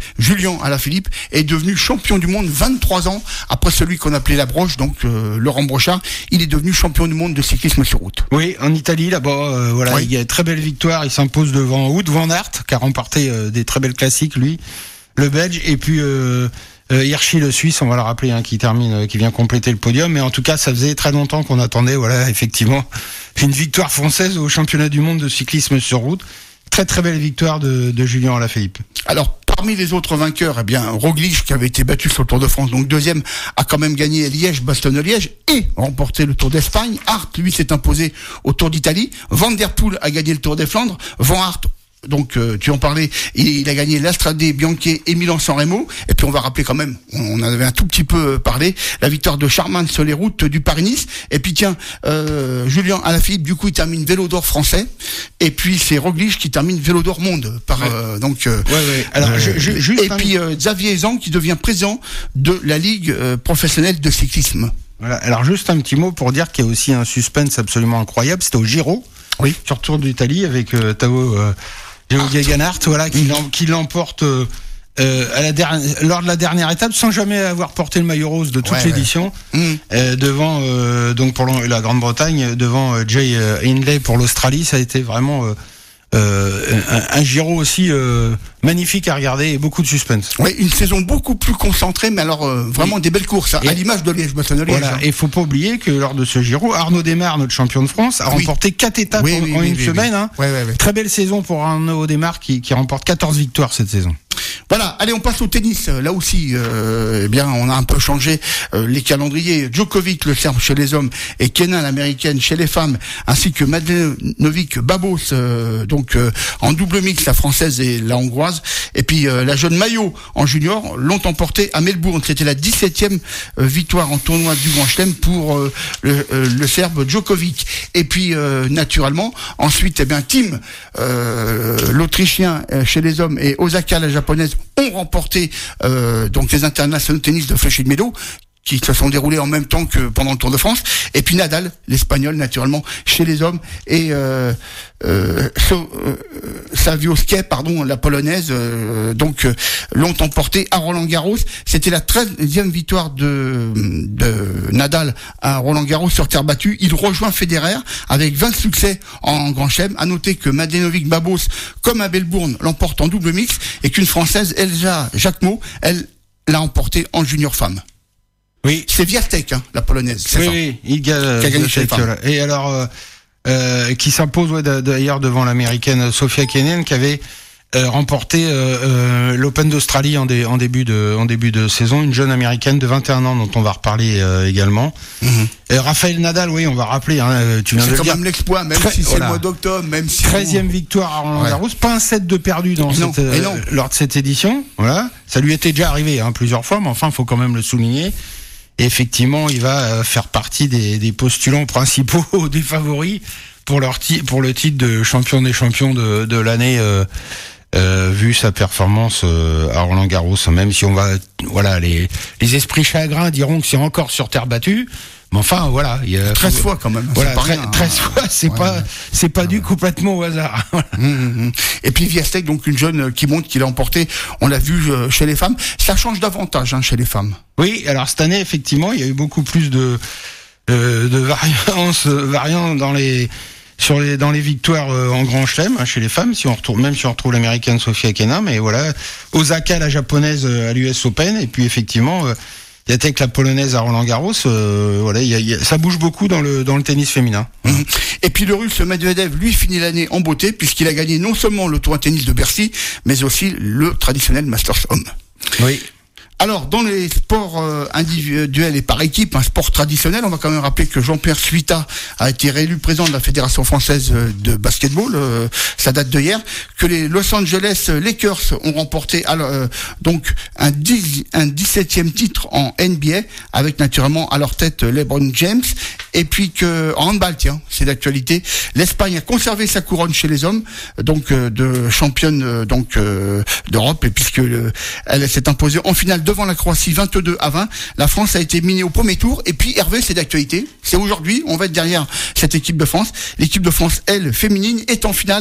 est devenu champion du monde 23 ans après celui qu'on appelait la broche, donc Laurent Brochard. Il est devenu champion du monde de cyclisme sur route. Oui, en Italie, là-bas, il y a une très belle victoire. Il s'impose devant Wout van Aert, qui a remporté des très belles classiques, lui. Le Belge, et puis Hirschi, le Suisse, on va le rappeler, hein, qui vient compléter le podium. Mais en tout cas, ça faisait très longtemps qu'on attendait, voilà, effectivement, une victoire française au championnat du monde de cyclisme sur route. Très très belle victoire de Julien Alaphilippe. Alors, parmi les autres vainqueurs, eh bien, Roglic, qui avait été battu sur le Tour de France, donc deuxième, a quand même gagné Liège-Bastogne-Liège et remporté le Tour d'Espagne. Hart, lui, s'est imposé au Tour d'Italie. Van der Poel a gagné le Tour des Flandres. Van Aert, donc tu en parlais, il a gagné l'Astrade Bianchi et Milan-San Remo. Et puis on va rappeler quand même, on en avait un tout petit peu parlé, la victoire de Charman sur les routes du Paris-Nice. Et puis tiens, Julien Alaphilippe, du coup, il termine Vélo d'Or français. Et puis c'est Roglic qui termine Vélo d'Or monde. Alors, et puis Xavier Zang qui devient président de la Ligue professionnelle de cyclisme. Voilà. Alors juste un petit mot pour dire qu'il y a aussi un suspense absolument incroyable. C'était au Giro, sur Tour d'Italie avec Tao Geoghegan-Hart, voilà, qui l'emporte lors de la dernière étape sans jamais avoir porté le maillot rose de toute l'édition, devant donc pour la Grande-Bretagne, devant Jay Hindley pour l'Australie. Ça a été vraiment un Giro aussi magnifique à regarder et beaucoup de suspense. Oui, une saison beaucoup plus concentrée, mais alors vraiment des belles courses, à l'image de Liège-Bastogne-Liège. Voilà, et faut pas oublier que lors de ce Giro, Arnaud Démare, notre champion de France, a remporté 4 étapes en une semaine. Hein. Très belle saison pour Arnaud Démare qui remporte 14 victoires cette saison. Voilà, allez, on passe au tennis. Là aussi, eh bien, on a un peu changé les calendriers. Djokovic, le Serbe chez les hommes, et Kenin, l'américaine chez les femmes, ainsi que Mladenovic Babos, en double mix, la française et la hongroise. Et puis la jeune Maillot en junior l'ont emporté à Melbourne. C'était la 17e victoire en tournoi du Grand Chelem pour le Serbe Djokovic. Et puis naturellement, ensuite, eh bien, Thiem, l'Autrichien chez les hommes, et Osaka, la japonaise, ont remporté donc les internationaux de tennis de Flushing Meadows, qui se sont déroulés en même temps que pendant le Tour de France. Et puis Nadal, l'Espagnol, naturellement, chez les hommes, et Savioskie, la Polonaise, l'ont emporté à Roland-Garros. C'était la 13e victoire de Nadal à Roland-Garros sur terre battue. Il rejoint Federer avec 20 succès en Grand Chelem. À noter que Mladenovic Babos, comme à Melbourne, l'emporte en double mix, et qu'une Française, Elja Jacquemot, elle l'a emporté en junior femme. Oui, c'est Viatek, la polonaise. C'est ça. Oui, qui a gagné chez les femmes. Et alors, qui s'impose d'ailleurs devant l'américaine Sofia Kenin, qui avait remporté l'Open d'Australie en début de saison, une jeune américaine de 21 ans dont on va reparler également. Raphaël Nadal, oui, on va rappeler, tu viens de le dire. C'est quand même l'exploit, même si c'est le mois d'octobre, même si 13e victoire à Roland-Garros, pas un set de perdu lors de cette édition. Voilà, ça lui était déjà arrivé plusieurs fois, mais enfin, faut quand même le souligner. Et effectivement, il va faire partie des postulants principaux, des favoris pour le titre de champion des champions de l'année, vu sa performance à Roland-Garros. Même si les esprits chagrins diront que c'est encore sur terre battue. Mais enfin, voilà, il y a 13 fois quand même. Voilà, 13 fois, c'est pas dû complètement au hasard. Et puis Viatek, donc une jeune qui monte, qui l'a emporté, on l'a vu chez les femmes. Ça change davantage chez les femmes. Oui, alors cette année, effectivement, il y a eu beaucoup plus de variants dans les victoires en Grand Chelem chez les femmes, si on retrouve l'américaine Sofia Kenin, mais voilà, Osaka, la japonaise à l'US Open, et puis effectivement Viatek, la polonaise à Roland-Garros, ça bouge beaucoup dans le tennis féminin. Et puis le Russe Medvedev, lui, finit l'année en beauté, puisqu'il a gagné non seulement le tournoi de tennis de Bercy, mais aussi le traditionnel Masters Homme. Oui. Alors, dans les sports individuels et par équipe, un sport traditionnel, on va quand même rappeler que Jean-Pierre Suita a été réélu président de la Fédération française de basketball, ça date de hier, que les Los Angeles Lakers ont remporté donc un 17e titre en NBA, avec naturellement à leur tête LeBron James, et puis que en handball, c'est d'actualité, l'Espagne a conservé sa couronne chez les hommes, donc de championne d'Europe, et puisque elle s'est imposée en finale devant la Croatie 22-20. La France a été minée au premier tour. Et puis Hervé, c'est d'actualité. C'est aujourd'hui, on va être derrière cette équipe de France. L'équipe de France, elle, féminine, est en finale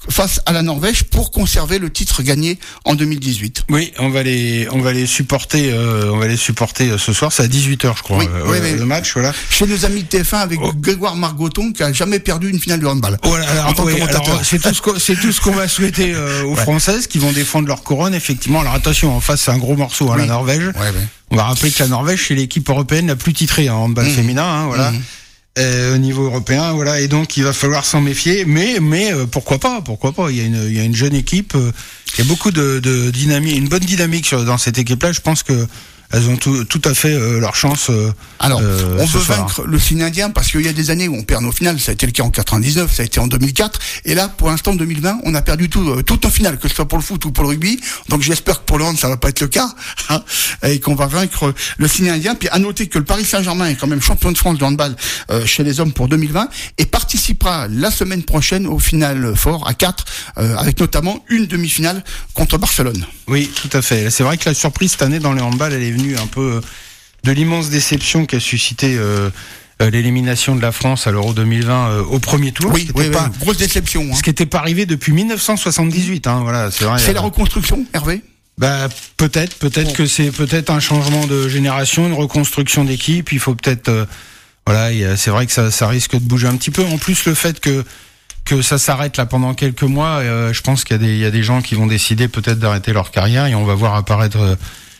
face à la Norvège pour conserver le titre gagné en 2018. Oui, on va les supporter ce soir, c'est à 18h je crois, le match, voilà. Chez nos amis de TF1 avec Grégoire Margoton qui a jamais perdu une finale de handball. Voilà, c'est tout ce qu'on va souhaiter aux Françaises qui vont défendre leur couronne, effectivement. Alors attention, en face c'est un gros morceau, la Norvège. On va rappeler que la Norvège c'est l'équipe européenne la plus titrée en handball féminin, voilà. Au niveau européen, voilà, et donc il va falloir s'en méfier, mais pourquoi pas, il y a une jeune équipe, il y a beaucoup de dynamique, une bonne dynamique dans cette équipe-là, je pense que elles ont tout à fait leur chance. Alors, on veut vaincre le signe indien parce qu'il y a des années où on perd nos finales. Ça a été le cas en 99, ça a été en 2004. Et là, pour l'instant, en 2020, on a perdu toutes nos finales, que ce soit pour le foot ou pour le rugby. Donc, j'espère que pour le hand, ça va pas être le cas, hein, et qu'on va vaincre le signe indien. Puis, à noter que le Paris Saint-Germain est quand même champion de France de handball chez les hommes pour 2020 et participera la semaine prochaine au final fort à 4, avec notamment une demi-finale contre Barcelone. Oui, tout à fait. C'est vrai que la surprise cette année dans le handball, elle est venue un peu de l'immense déception qu'a suscité l'élimination de la France à l'Euro 2020 au premier tour. Oui, grosse déception. Hein. Ce qui n'était pas arrivé depuis 1978. Hein, voilà, c'est vrai. C'est la reconstruction, Hervé ? Peut-être que c'est peut-être un changement de génération, une reconstruction d'équipe. Il faut peut-être, c'est vrai que ça risque de bouger un petit peu. En plus, le fait que ça s'arrête là pendant quelques mois, je pense qu'il y a des gens qui vont décider peut-être d'arrêter leur carrière et on va voir apparaître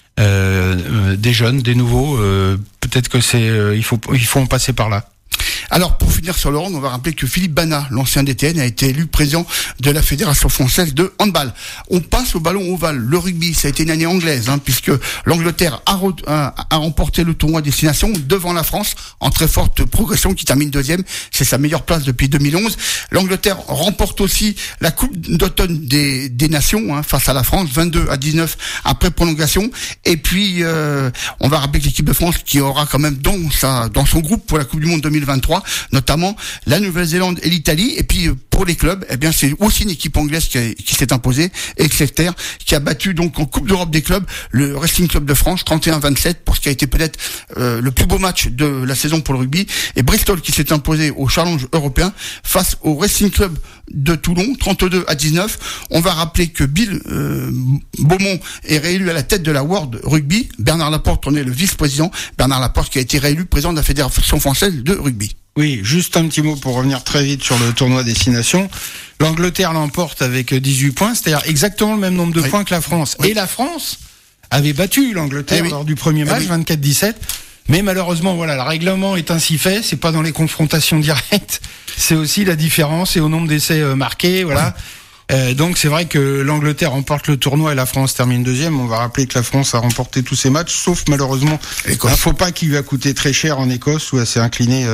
des jeunes, des nouveaux. Peut-être que il faut en passer par là. Alors, pour finir sur le hand, on va rappeler que Philippe Bana, l'ancien DTN, a été élu président de la Fédération française de handball. On passe au ballon ovale. Le rugby, ça a été une année anglaise, puisque l'Angleterre a remporté le tournoi Destination devant la France en très forte progression, qui termine deuxième. C'est sa meilleure place depuis 2011. L'Angleterre remporte aussi la Coupe d'automne des Nations, face à la France, 22-19 après prolongation. Et puis, on va rappeler que l'équipe de France, qui aura quand même dans son groupe pour la Coupe du Monde 2023, notamment la Nouvelle-Zélande et l'Italie. Et puis pour les clubs, c'est aussi une équipe anglaise qui s'est imposée, Exeter, qui a battu donc en Coupe d'Europe des clubs le Racing Club de France 31-27 pour ce qui a été peut-être le plus beau match de la saison pour le rugby. Et Bristol qui s'est imposé au challenge européen face au Racing Club de Toulon 32-19. On va rappeler que Bill Beaumont est réélu à la tête de la World Rugby. Bernard Laporte en est le vice-président. Bernard Laporte qui a été réélu président de la Fédération française de rugby. Oui, juste un petit mot pour revenir très vite sur le tournoi Destination. L'Angleterre l'emporte avec 18 points, c'est-à-dire exactement le même nombre de points que la France. Oui. Et la France avait battu l'Angleterre lors du premier match, 24-17. Mais malheureusement, le règlement est ainsi fait. C'est pas dans les confrontations directes. C'est aussi la différence et au nombre d'essais marqués, voilà. Donc c'est vrai que l'Angleterre remporte le tournoi et la France termine deuxième. On va rappeler que la France a remporté tous ses matchs, sauf malheureusement un faux pas qui lui a coûté très cher en Écosse où elle s'est inclinée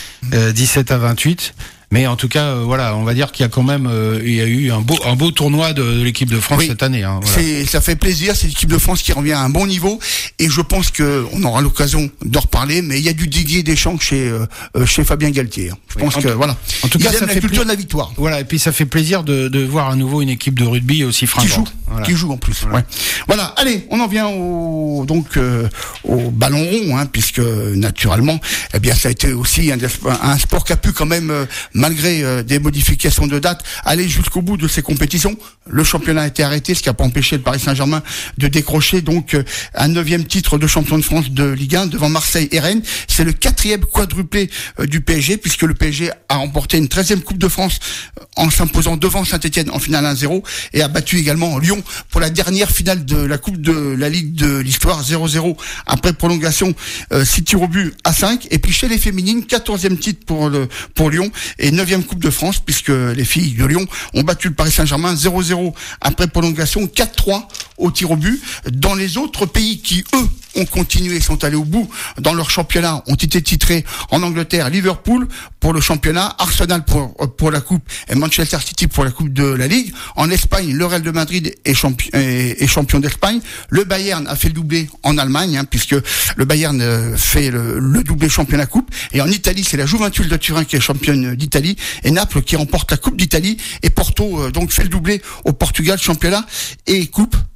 17-28. Mais en tout cas, on va dire qu'il y a quand même, il y a eu un beau tournoi de l'équipe de France cette année. Ça fait plaisir. C'est l'équipe de France qui revient à un bon niveau, et je pense que on aura l'occasion d'en reparler. Mais il y a du Didier Deschamps chez Fabien Galtier. Je pense que En tout cas, ça fait plutôt de la victoire. Voilà, et puis ça fait plaisir de voir à nouveau une équipe de rugby aussi fringante. Qui joue en plus. Voilà. Allez, on en vient au ballon rond, puisque naturellement, ça a été aussi un sport qui a pu quand même malgré des modifications de date, aller jusqu'au bout de ces compétitions. Le championnat a été arrêté, ce qui n'a pas empêché le Paris Saint-Germain de décrocher donc un 9e titre de champion de France de Ligue 1 devant Marseille et Rennes. C'est le 4e quadruplé du PSG, puisque le PSG a remporté une 13e Coupe de France en s'imposant devant Saint-Etienne en finale 1-0 et a battu également Lyon pour la dernière finale de la Coupe de la Ligue de l'Histoire 0-0 après prolongation, 6 tirs au but à 5. Et puis chez les féminines, 14e titre pour Lyon et 9e Coupe de France, puisque les filles de Lyon ont battu le Paris Saint-Germain 0-0 après prolongation, 4-3 au tir au but. Dans les autres pays qui, eux, ont continué, sont allés au bout dans leur championnat, ont été titrés en Angleterre, Liverpool pour le championnat, Arsenal pour la Coupe et Manchester City pour la Coupe de la Ligue. En Espagne, le Real de Madrid est champion d'Espagne. Le Bayern a fait le doublé en Allemagne, puisque le Bayern fait le doublé championnat Coupe. Et en Italie, c'est la Juventus de Turin qui est championne d'Italie et Naples qui remporte la Coupe d'Italie. Et Porto donc fait le doublé au Portugal, championnat et Coupe.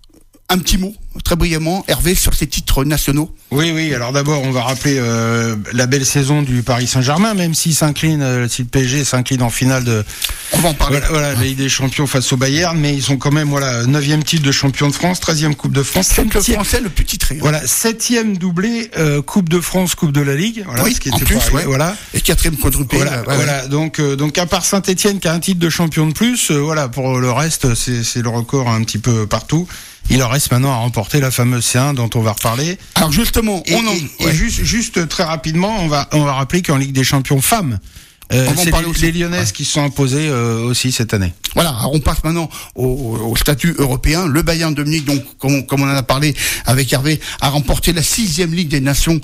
un petit mot, très brièvement, Hervé, sur ces titres nationaux. Oui. Alors d'abord, on va rappeler la belle saison du Paris Saint-Germain, même s'il s'incline, si le PSG s'incline en finale de. On va en parler. Voilà, la Ligue des Champions face au Bayern, mais ils sont quand même 9e titre de champion de France, 13e Coupe de France. C'est le français le plus titré. Voilà, 7e doublé, Coupe de France, Coupe de la Ligue. Voilà, oui, ce qui en était plus, voilà. Et 4e quadruplé. Voilà. Donc à part Saint-Etienne qui a un titre de champion de plus, pour le reste, c'est le record un petit peu partout. Il en reste maintenant à remporter la fameuse C1 dont on va reparler. Alors justement, juste très rapidement, on va rappeler qu'en Ligue des Champions femmes, c'est les Lyonnaises qui se sont imposées aussi cette année. Voilà, alors on passe maintenant au statut européen. Le Bayern de Munich, donc comme on en a parlé avec Hervé, a remporté la 6e Ligue des Nations,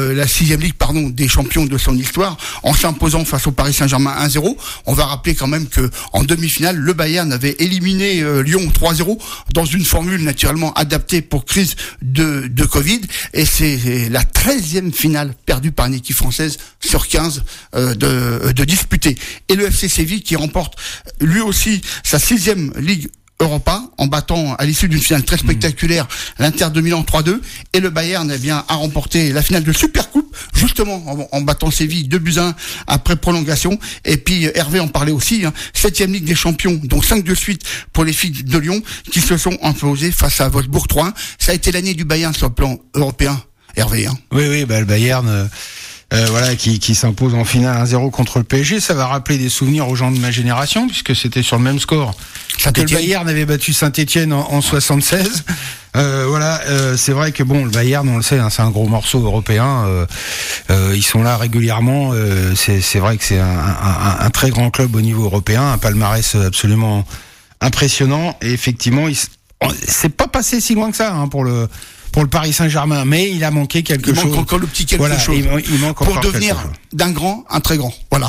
des champions de son histoire, en s'imposant face au Paris Saint-Germain 1-0. On va rappeler quand même que en demi-finale, le Bayern avait éliminé Lyon 3-0 dans une formule naturellement adaptée pour crise de Covid, et c'est la 13e finale perdue par une équipe française sur 15 de disputer. Et le FC Séville qui remporte lui aussi sa 6e Ligue Europa en battant à l'issue d'une finale très spectaculaire l'Inter de Milan 3-2, et le Bayern a remporté la finale de Supercoupe justement en battant Séville 2-1 après prolongation. Et puis Hervé en parlait aussi, 7e Ligue des Champions, dont 5 de suite pour les filles de Lyon qui se sont imposées face à Wolfsburg 3-1. Ça a été l'année du Bayern sur le plan européen, Hervé. Oui, le Bayern qui s'impose en finale 1-0 contre le PSG. Ça va rappeler des souvenirs aux gens de ma génération, puisque c'était sur le même score que le Bayern avait battu Saint-Etienne en 76. C'est vrai que le Bayern, on le sait, c'est un gros morceau européen. Ils sont là régulièrement. C'est vrai que c'est un très grand club au niveau européen, un palmarès absolument impressionnant. Et effectivement, c'est pas passé si loin que ça pour le Paris Saint-Germain, mais il a manqué quelque chose. Il manque encore le petit quelque chose. Il manque encore pour devenir d'un grand, un très grand. Voilà.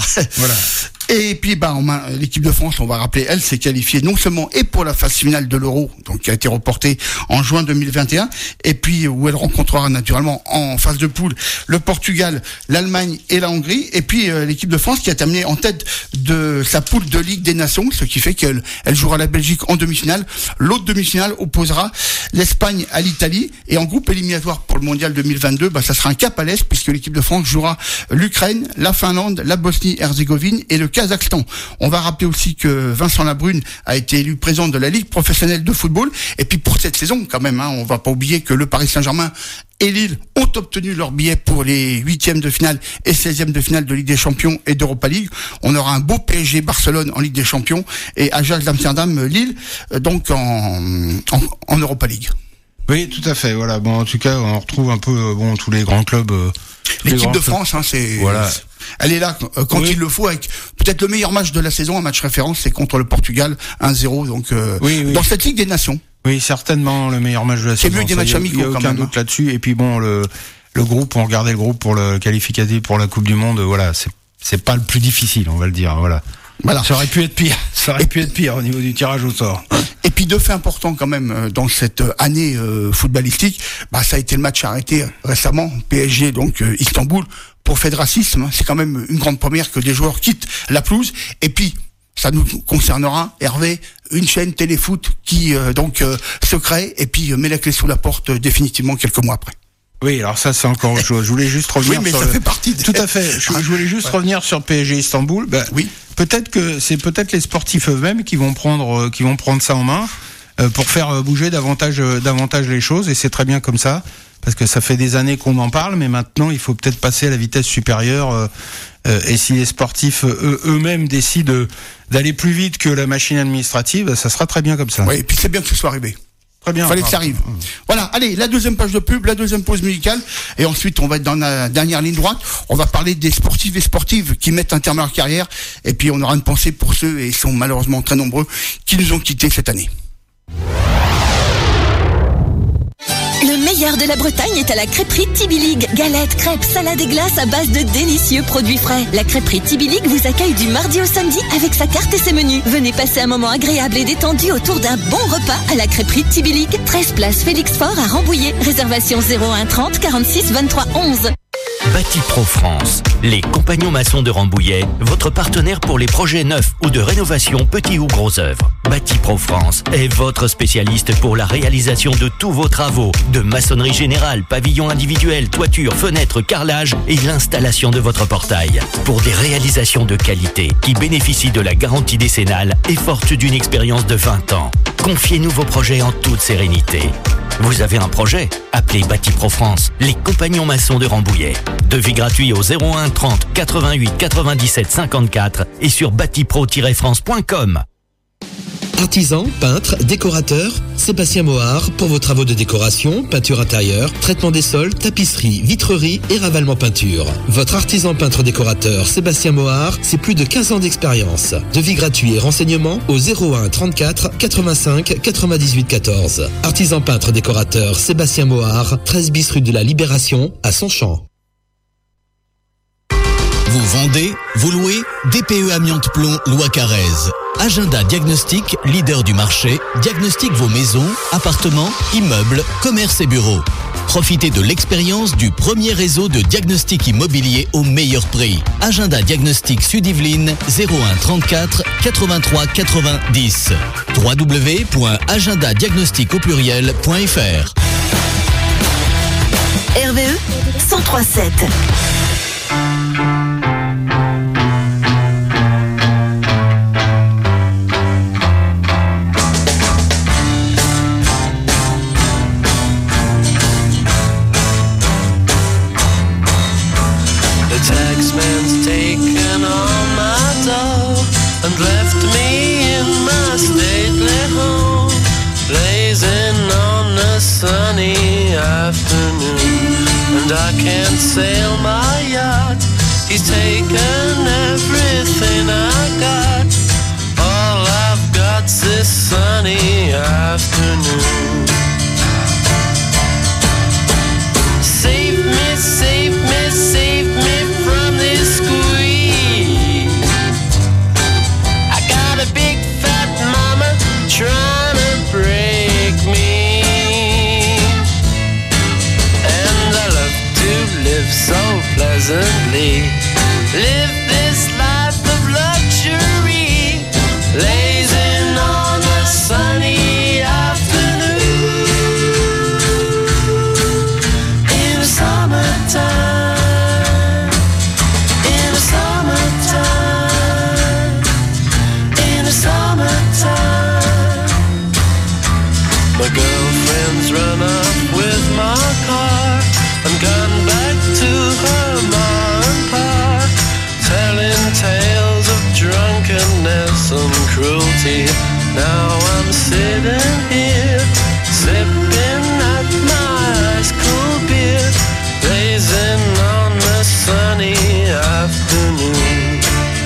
Et puis, l'équipe de France, on va rappeler, elle s'est qualifiée non seulement et pour la phase finale de l'Euro, donc qui a été reportée en juin 2021, et puis où elle rencontrera naturellement en phase de poule le Portugal, l'Allemagne et la Hongrie, et puis l'équipe de France qui a terminé en tête de sa poule de Ligue des Nations, ce qui fait qu'elle jouera la Belgique en demi-finale. L'autre demi-finale opposera l'Espagne à l'Italie, et en groupe éliminatoire pour le Mondial 2022, ça sera un cap à l'Est, puisque l'équipe de France jouera l'Ukraine, la Finlande, la Bosnie-Herzégovine et le Kazakhstan. On va rappeler aussi que Vincent Labrune a été élu président de la Ligue professionnelle de football. Et puis pour cette saison, quand même, on va pas oublier que le Paris Saint-Germain et Lille ont obtenu leur billet pour les 8e de finale et 16e de finale de Ligue des Champions et d'Europa League. On aura un beau PSG Barcelone en Ligue des Champions et Ajax d'Amsterdam Lille, donc en Europa League. Oui, tout à fait. Voilà. En tout cas, on retrouve un peu tous les grands clubs. L'équipe de France, c'est. Voilà. Elle est là quand il le faut, avec peut-être le meilleur match de la saison, un match référence, c'est contre le Portugal 1-0. Donc dans cette Ligue des Nations. Oui, certainement le meilleur match de la saison. C'est mieux que des matchs amicaux, quand même. Il n'y a aucun doute là-dessus. Et puis le groupe, on regardait le groupe pour le qualificatif pour la Coupe du Monde. Voilà, c'est pas le plus difficile, on va le dire. Voilà. Ça aurait pu être pire au niveau du tirage au sort. Et puis deux faits importants quand même dans cette année footballistique, ça a été le match arrêté récemment, PSG donc Istanbul, pour fait de racisme. C'est quand même une grande première que des joueurs quittent la pelouse. Et puis ça nous concernera, Hervé, une chaîne téléfoot qui se crée et puis met la clé sous la porte définitivement quelques mois après. Oui, alors ça c'est encore autre chose. Je voulais juste revenir. Oui, mais ça fait partie. Tout à fait. Je voulais juste revenir sur PSG Istanbul. Oui. Peut-être que c'est les sportifs eux-mêmes qui vont prendre ça en main pour faire bouger davantage les choses, et c'est très bien comme ça, parce que ça fait des années qu'on en parle, mais maintenant il faut peut-être passer à la vitesse supérieure. Et si les sportifs eux-mêmes décident d'aller plus vite que la machine administrative, ça sera très bien comme ça. Oui, et puis c'est bien que ce soit arrivé. Très bien. Fallait que ça arrive. Voilà, allez, la deuxième page de pub, la deuxième pause musicale, et ensuite on va être dans la dernière ligne droite. On va parler des sportifs et sportives qui mettent un terme à leur carrière, et puis on aura une pensée pour ceux, et ils sont malheureusement très nombreux, qui nous ont quittés cette année. Le meilleur de la Bretagne est à la crêperie Tibilig. Galettes, crêpes, salades et glaces à base de délicieux produits frais. La crêperie Tibilig vous accueille du mardi au samedi avec sa carte et ses menus. Venez passer un moment agréable et détendu autour d'un bon repas à la crêperie Tibilig. 13 place Félix Faure à Rambouillet. Réservation 01 30 46 23 11. Bâti-Pro France, les compagnons maçons de Rambouillet, votre partenaire pour les projets neufs ou de rénovation petits ou gros œuvres. Bâti-Pro France est votre spécialiste pour la réalisation de tous vos travaux, de maçonnerie générale, pavillon individuel, toiture, fenêtres, carrelage et l'installation de votre portail. Pour des réalisations de qualité qui bénéficient de la garantie décennale et forte d'une expérience de 20 ans. Confiez-nous vos projets en toute sérénité. Vous avez un projet? Appelez Bâti-Pro France, les compagnons maçons de Rambouillet. Devis gratuit au 01 30 88 97 54 et sur bâtipro-france.com. Artisan, peintre, décorateur, Sébastien Mohard pour vos travaux de décoration, peinture intérieure, traitement des sols, tapisserie, vitrerie et ravalement peinture. Votre artisan peintre décorateur Sébastien Mohard, c'est plus de 15 ans d'expérience. Devis gratuit et renseignements au 01 34 85 98 14. Artisan peintre décorateur Sébastien Mohard, 13 bis rue de la Libération à Sonchamp. Vous vendez, vous louez, DPE Amiante Plomb Loi Carrez. Agenda Diagnostic, leader du marché, diagnostique vos maisons, appartements, immeubles, commerces et bureaux. Profitez de l'expérience du premier réseau de diagnostic immobilier au meilleur prix. Agenda Diagnostic Sud-Yvelines 01 34 83 90. www.agendadiagnostic.fr. RVE 103.7. And I can't sail my yacht. He's taken everything I got. All I've got's this sunny afternoon. Save me, save me, save me from this squeeze. I got a big fat mama trying to break me. Live so pleasantly, live this life of luxury, lazing on a sunny afternoon in the summertime, in the summertime, in the summertime. My girlfriend's run up with my car and gone back to her ma and pa, telling tales of drunkenness and cruelty. Now I'm sitting here, sipping at my ice cool beer, blazing on a sunny afternoon.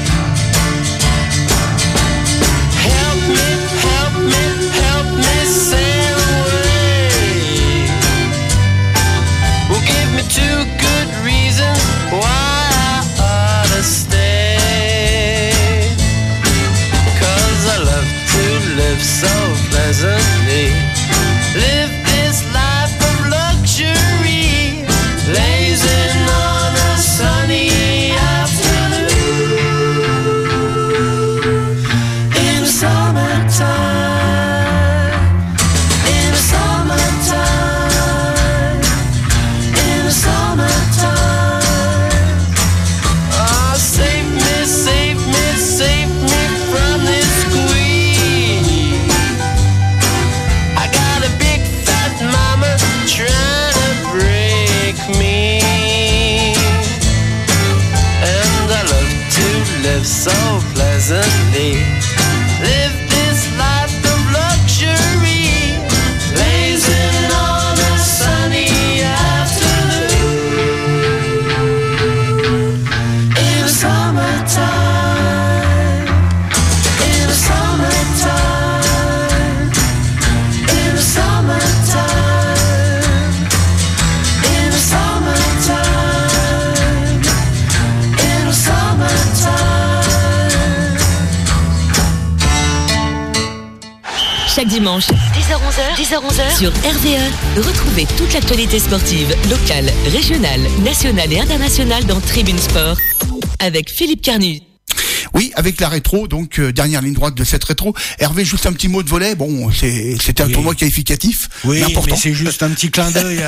Help me, help me, help me sail away. Well, give me two good reasons why I ought to stay. 'Cause I love to live so pleasantly, live this life of luxury, lazing on a sunny afternoon in the summertime, in the summertime, in the summertime. Oh, save me, save me, save me from this squeeze. I got a big fat mama trying to break me, and I love to live so pleasantly, live this life of luxury, lazing on a sunny afternoon in the summertime, in the summertime, in the summertime, in the summertime, in the summertime. Chaque dimanche, 10h-11h, sur RVE, retrouvez toute l'actualité sportive, locale, régionale, nationale et internationale dans Tribune Sport avec Philippe Carnu. Oui, avec la rétro, donc dernière ligne droite de cette rétro. Hervé, juste un petit mot de volley. Bon, c'était un tournoi qualificatif, oui, important. Mais c'est juste un petit clin d'œil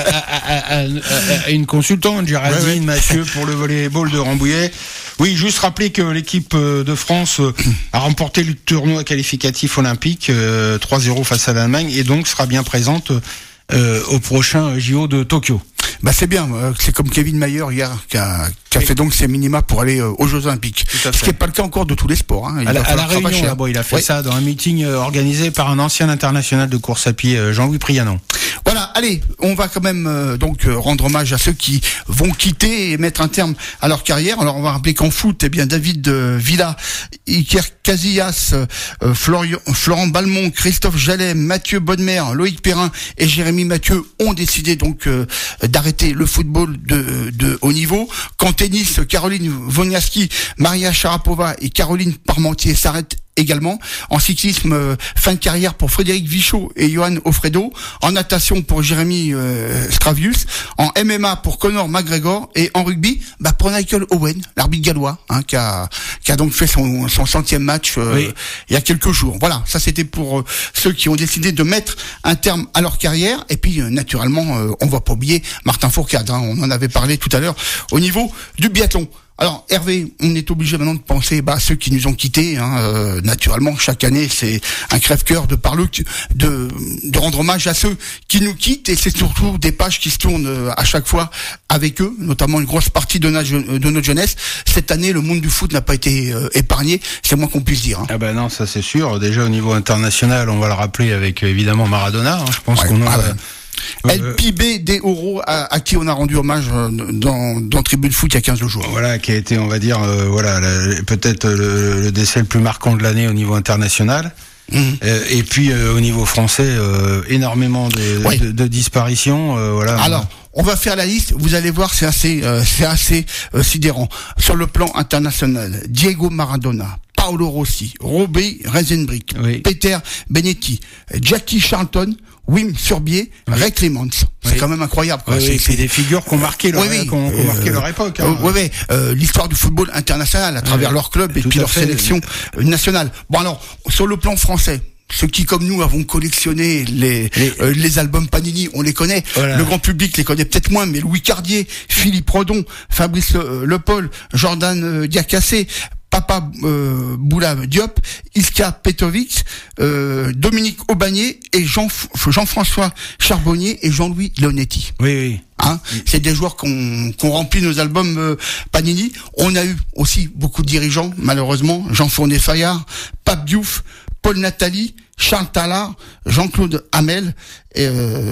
à une consultante, Géraldine Mathieu, pour le volleyball de Rambouillet. Oui, juste rappeler que l'équipe de France a remporté le tournoi qualificatif olympique 3-0 face à l'Allemagne et donc sera bien présente au prochain JO de Tokyo. Bah c'est bien, c'est comme Kevin Mayer hier qui a fait donc ses minima pour aller aux Jeux Olympiques. Ce qui n'est pas le cas encore de tous les sports. Hein. À la Réunion, là-bas, il a fait ça dans un meeting organisé par un ancien international de course à pied, Jean-Louis Prianon. Voilà, allez, on va quand même donc rendre hommage à ceux qui vont quitter et mettre un terme à leur carrière. Alors on va rappeler qu'en foot, eh bien David Villa, Iker Casillas, Florent Balmont, Christophe Jallet, Mathieu Bodmer, Loïc Perrin et Jérémy Mathieu ont décidé donc d'arrêter le football de haut niveau. Qu'en tennis, Caroline Wozniacki, Maria Sharapova et Caroline Parmentier s'arrêtent également. En cyclisme, fin de carrière pour Frédéric Vichot et Johan Ofredo. En natation pour Jérémy Stravius. En MMA pour Conor McGregor. Et en rugby, pour Michael Owen, l'arbitre gallois, hein, qui a donc fait son 100e match il y a quelques jours. Voilà, ça c'était pour ceux qui ont décidé de mettre un terme à leur carrière. Et puis naturellement, on va pas oublier Martin Fourcade, hein, on en avait parlé tout à l'heure au niveau du biathlon. Alors Hervé, on est obligé maintenant de penser à ceux qui nous ont quittés. Hein, naturellement, chaque année, c'est un crève-cœur de rendre hommage à ceux qui nous quittent, et c'est surtout des pages qui se tournent à chaque fois avec eux, notamment une grosse partie de notre jeunesse. Cette année, le monde du foot n'a pas été épargné, c'est moins qu'on puisse dire. Hein. Ah ben non, ça c'est sûr. Déjà au niveau international, on va le rappeler avec évidemment Maradona. Hein, je pense qu'on a... El Pibe de Oro à qui on a rendu hommage dans Tribune Foot il y a 15 jours. Voilà, qui a été, on va dire, peut-être le décès le plus marquant de l'année au niveau international. Et puis au niveau français, énormément de disparitions. Alors, on va faire la liste. Vous allez voir, c'est assez sidérant. Sur le plan international, Diego Maradona, Paolo Rossi, Robbie Reisenbrink, Peter Benetti, Jackie Charlton, Wim Surbier, Ray Clements. C'est quand même incroyable. Quoi. C'est des figures qui ont marqué leur époque. Hein. L'histoire du football international à travers leur club et puis leur sélection nationale. Bon alors, sur le plan français, ceux qui, comme nous, avons collectionné les albums Panini, on les connaît. Voilà. Le grand public les connaît peut-être moins, mais Louis Cardier, Philippe Redon, Fabrice Lepol, Jordan Diakhaté, Papa Boula Diop, Iska Petrovic, Dominique Aubagné et Jean-François Charbonnier et Jean-Louis Leonetti. Oui. Hein, c'est des joueurs qu'on remplit nos albums Panini. On a eu aussi beaucoup de dirigeants, malheureusement. Jean-Fourné Fayard, Pape Diouf, Paul Nathalie, Charles Tallard, Jean-Claude Hamel, et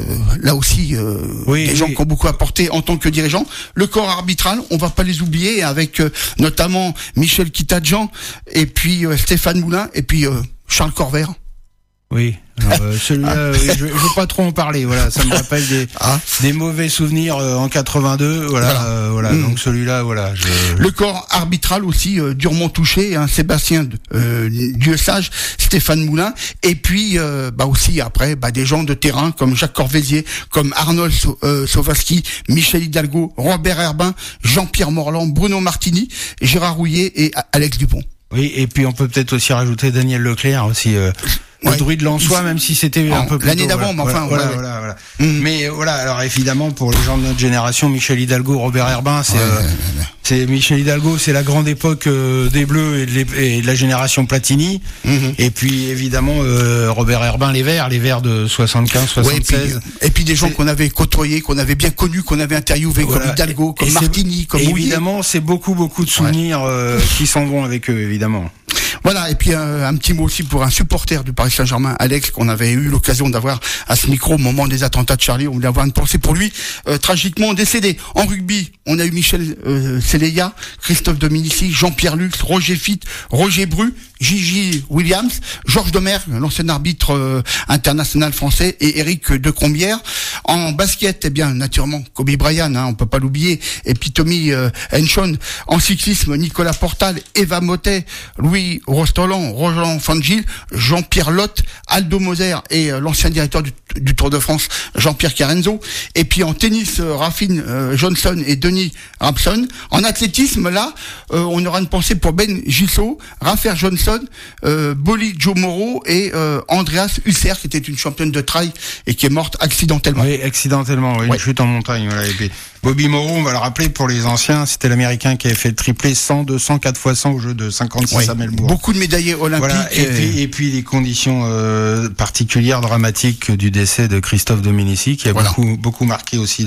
là aussi des gens qui ont beaucoup apporté en tant que dirigeants. Le corps arbitral, on va pas les oublier, avec notamment Michel Kitadjian, et puis Stéphane Moulin, et puis Charles Corvère. Oui. Celui-là, je veux pas trop en parler. Voilà, ça me rappelle des mauvais souvenirs en 82. Voilà. Donc celui-là, Le corps arbitral aussi durement touché. Hein, Sébastien Dieussage, Stéphane Moulin, et puis aussi après des gens de terrain comme Jacques Corvézier, comme Arnold Sowaski, Michel Hidalgo, Robert Herbin, Jean-Pierre Morland, Bruno Martini, Gérard Rouillet et Alex Dupont. Oui, et puis on peut peut-être aussi rajouter Daniel Leclerc aussi. Le druide Lensois, même si c'était un peu plus l'année d'avant, mais enfin, voilà. Mais voilà, alors évidemment, pour les gens de notre génération, Michel Hidalgo, Robert Herbin, c'est Michel Hidalgo, c'est la grande époque des Bleus et de la génération Platini. Et puis évidemment, Robert Herbin, les Verts de 75, 76. Et puis des gens qu'on avait côtoyés, qu'on avait bien connus, qu'on avait interviewés, comme Hidalgo, comme Martini, comme Mouillet. Évidemment, c'est beaucoup de souvenirs qui s'en vont avec eux, évidemment. Voilà, et puis un petit mot aussi pour un supporter du Paris Saint-Germain, Alex, qu'on avait eu l'occasion d'avoir à ce micro au moment des attentats de Charlie. On voulait avoir une pensée pour lui, tragiquement décédé. En rugby, on a eu Michel Seleya, Christophe Dominici, Jean-Pierre Lux, Roger Fitt, Roger Bru, Gigi Williams, Georges Demer, l'ancien arbitre international français, et Éric de Combière. En basket, naturellement, Kobe Bryant, on peut pas l'oublier, et puis Tommy Henshon. En cyclisme, Nicolas Portal, Eva Motet, Louis Roland Fangil, Jean-Pierre Lotte, Aldo Moser et l'ancien directeur du Tour de France, Jean-Pierre Carenzo. Et puis en tennis, Raffine Johnson et Denis Rapson. En athlétisme, là, on aura une pensée pour Ben Gissot, Raphaël Johnson, Bolly Joe Moreau et Andreas Husser, qui était une championne de trail et qui est morte accidentellement. Oui, accidentellement, oui, une chute en montagne. Voilà. Et puis Bobby Moreau, on va le rappeler pour les anciens, c'était l'Américain qui avait fait le triplé 100, 200, 4 x 100 au jeu de 56 à Melbourne. Beaucoup de médaillés olympiques. Voilà. Et puis les conditions particulières, dramatiques du décès de Christophe Dominici, qui a beaucoup marqué aussi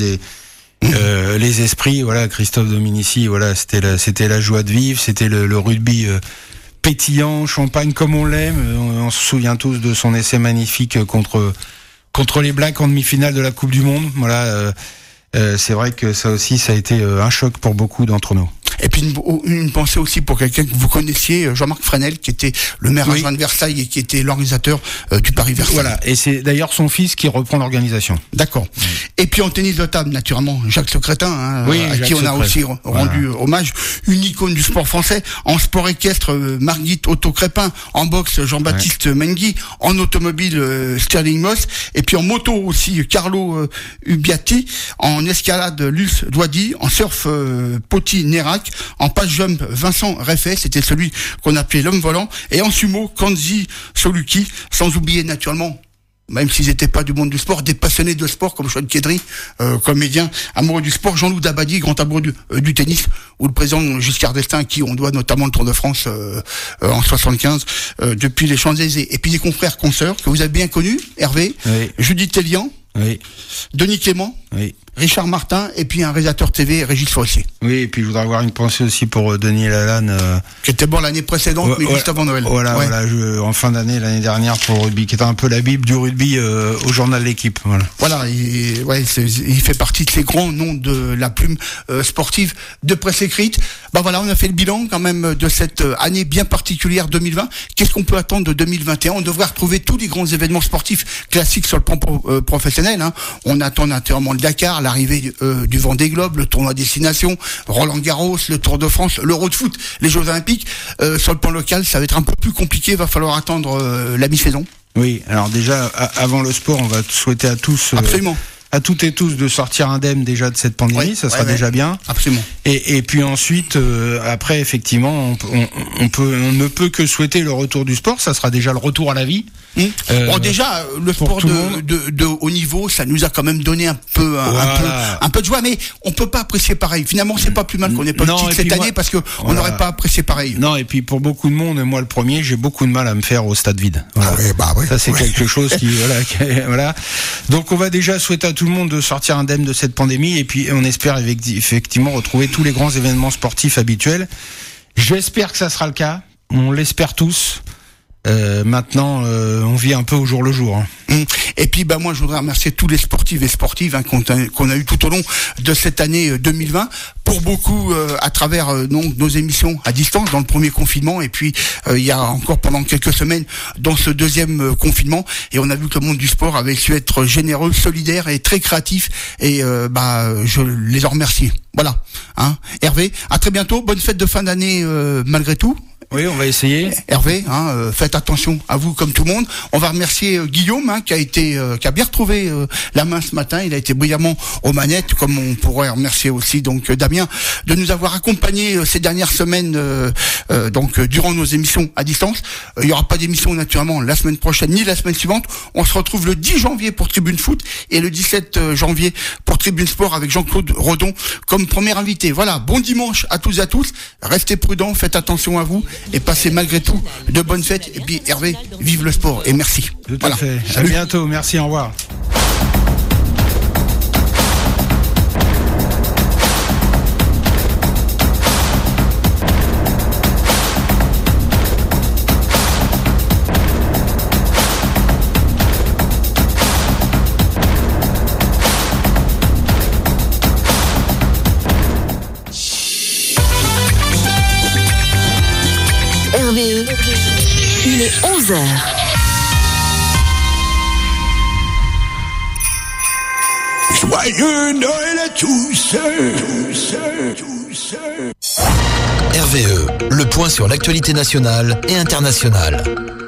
les esprits. Voilà, Christophe Dominici, voilà, c'était la joie de vivre, c'était le rugby pétillant, champagne comme on l'aime. On se souvient tous de son essai magnifique contre les Blacks en demi-finale de la Coupe du Monde. Voilà, c'est vrai que ça aussi, ça a été un choc pour beaucoup d'entre nous. Et puis une pensée aussi pour quelqu'un que vous connaissiez, Jean-Marc Fresnel, qui était le maire adjoint de Versailles et qui était l'organisateur du Paris-Versailles. Voilà, et c'est d'ailleurs son fils qui reprend l'organisation. D'accord. Et puis en tennis de table, naturellement, Jacques Secrétin, à qui on a aussi rendu hommage, une icône du sport français. En sport équestre, Margit Otto-Crépin. En boxe, Jean-Baptiste Mengui. En automobile, Sterling Moss. Et puis en moto aussi, Carlo Ubbiati. En escalade, Luce Douadi. En surf, Poti Nérac. En pass jump, Vincent Reffet, c'était celui qu'on appelait l'homme volant. Et en sumo, Kanzi Soluki. Sans oublier naturellement, même s'ils n'étaient pas du monde du sport, des passionnés de sport comme Sean Kedry, comédien amoureux du sport, Jean-Loup Dabadi, grand amoureux du tennis, ou le président Giscard d'Estaing, à qui on doit notamment le Tour de France en 75, depuis les Champs-Élysées. Et puis des confrères, consoeurs, que vous avez bien connus, Hervé, Judith Tellian, Denis Clément, Richard Martin, et puis un réalisateur TV, Régis Forestier. Oui, et puis je voudrais avoir une pensée aussi pour Denis Lalanne. Qui était mort l'année précédente, mais juste avant Noël. Voilà, en fin d'année, l'année dernière pour le rugby, qui était un peu la Bible du rugby au journal L'Équipe. Voilà, il fait partie de ces grands noms de la plume sportive de presse écrite. Bah voilà, on a fait le bilan quand même de cette année bien particulière 2020. Qu'est-ce qu'on peut attendre de 2021 On devrait retrouver tous les grands événements sportifs classiques sur le plan professionnel. On attend naturellement le Dakar, l'arrivée du Vendée Globe, le tournoi Destination, Roland Garros, le Tour de France, l'Euro de foot, les Jeux Olympiques. Sur le plan local, ça va être un peu plus compliqué, va falloir attendre la mi-saison. Oui, alors déjà, avant le sport, on va souhaiter à tous... Absolument. À toutes et tous de sortir indemne déjà de cette pandémie, ça sera déjà bien. Absolument. Et puis ensuite, après, effectivement, on ne peut que souhaiter le retour du sport. Ça sera déjà le retour à la vie. Bon, déjà, le sport de haut niveau, ça nous a quand même donné un peu de joie, mais on peut pas apprécier pareil. Finalement, c'est pas plus mal qu'on ait pas le cette année, parce que on n'aurait pas apprécié pareil. Non, et puis pour beaucoup de monde, moi le premier, j'ai beaucoup de mal à me faire au stade vide. Voilà. Ça c'est quelque chose qui voilà. Donc on va déjà souhaiter à tout le monde de sortir indemne de cette pandémie, et puis on espère effectivement retrouver tous les grands événements sportifs habituels. J'espère que ça sera le cas. On l'espère tous. Maintenant, on vit un peu au jour le jour. Et puis, moi, je voudrais remercier tous les sportifs et sportives qu'on a eu tout au long de cette année 2020. Pour beaucoup, à travers nos émissions à distance dans le premier confinement, et puis il y a encore pendant quelques semaines dans ce deuxième confinement. Et on a vu que le monde du sport avait su être généreux, solidaire et très créatif. Et je les en remercie. Voilà. Hervé, à très bientôt. Bonne fête de fin d'année malgré tout. Oui, on va essayer. Hervé, faites attention à vous comme tout le monde. On va remercier Guillaume qui a bien retrouvé la main ce matin. Il a été brillamment aux manettes, comme on pourrait remercier aussi donc Damien de nous avoir accompagnés ces dernières semaines durant nos émissions à distance. Il y aura pas d'émission naturellement la semaine prochaine ni la semaine suivante. On se retrouve le 10 janvier pour Tribune Foot et le 17 janvier pour Tribune Sport avec Jean-Claude Rodon comme premier invité. Voilà, bon dimanche à tous et à tous. Restez prudents, faites attention à vous. Et passez malgré tout de bonnes fêtes. Et puis Hervé, vive le sport et merci. Tout à fait. À bientôt. Merci. Au revoir. Il est 11h. Joyeux Noël à tous. RVE, le point sur l'actualité nationale et internationale.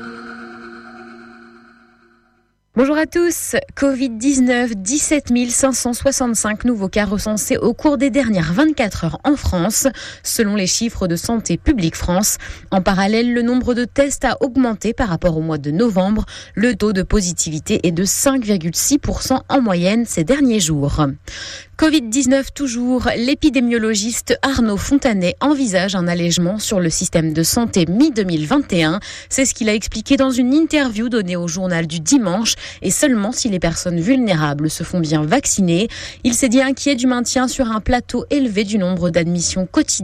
Bonjour à tous. Covid-19, 17 565 nouveaux cas recensés au cours des dernières 24 heures en France, selon les chiffres de Santé publique France. En parallèle, le nombre de tests a augmenté par rapport au mois de novembre. Le taux de positivité est de 5,6% en moyenne ces derniers jours. Covid-19 toujours, l'épidémiologiste Arnaud Fontanet envisage un allègement sur le système de santé mi-2021. C'est ce qu'il a expliqué dans une interview donnée au journal du dimanche, et seulement si les personnes vulnérables se font bien vacciner. Il s'est dit inquiet du maintien sur un plateau élevé du nombre d'admissions quotidiennes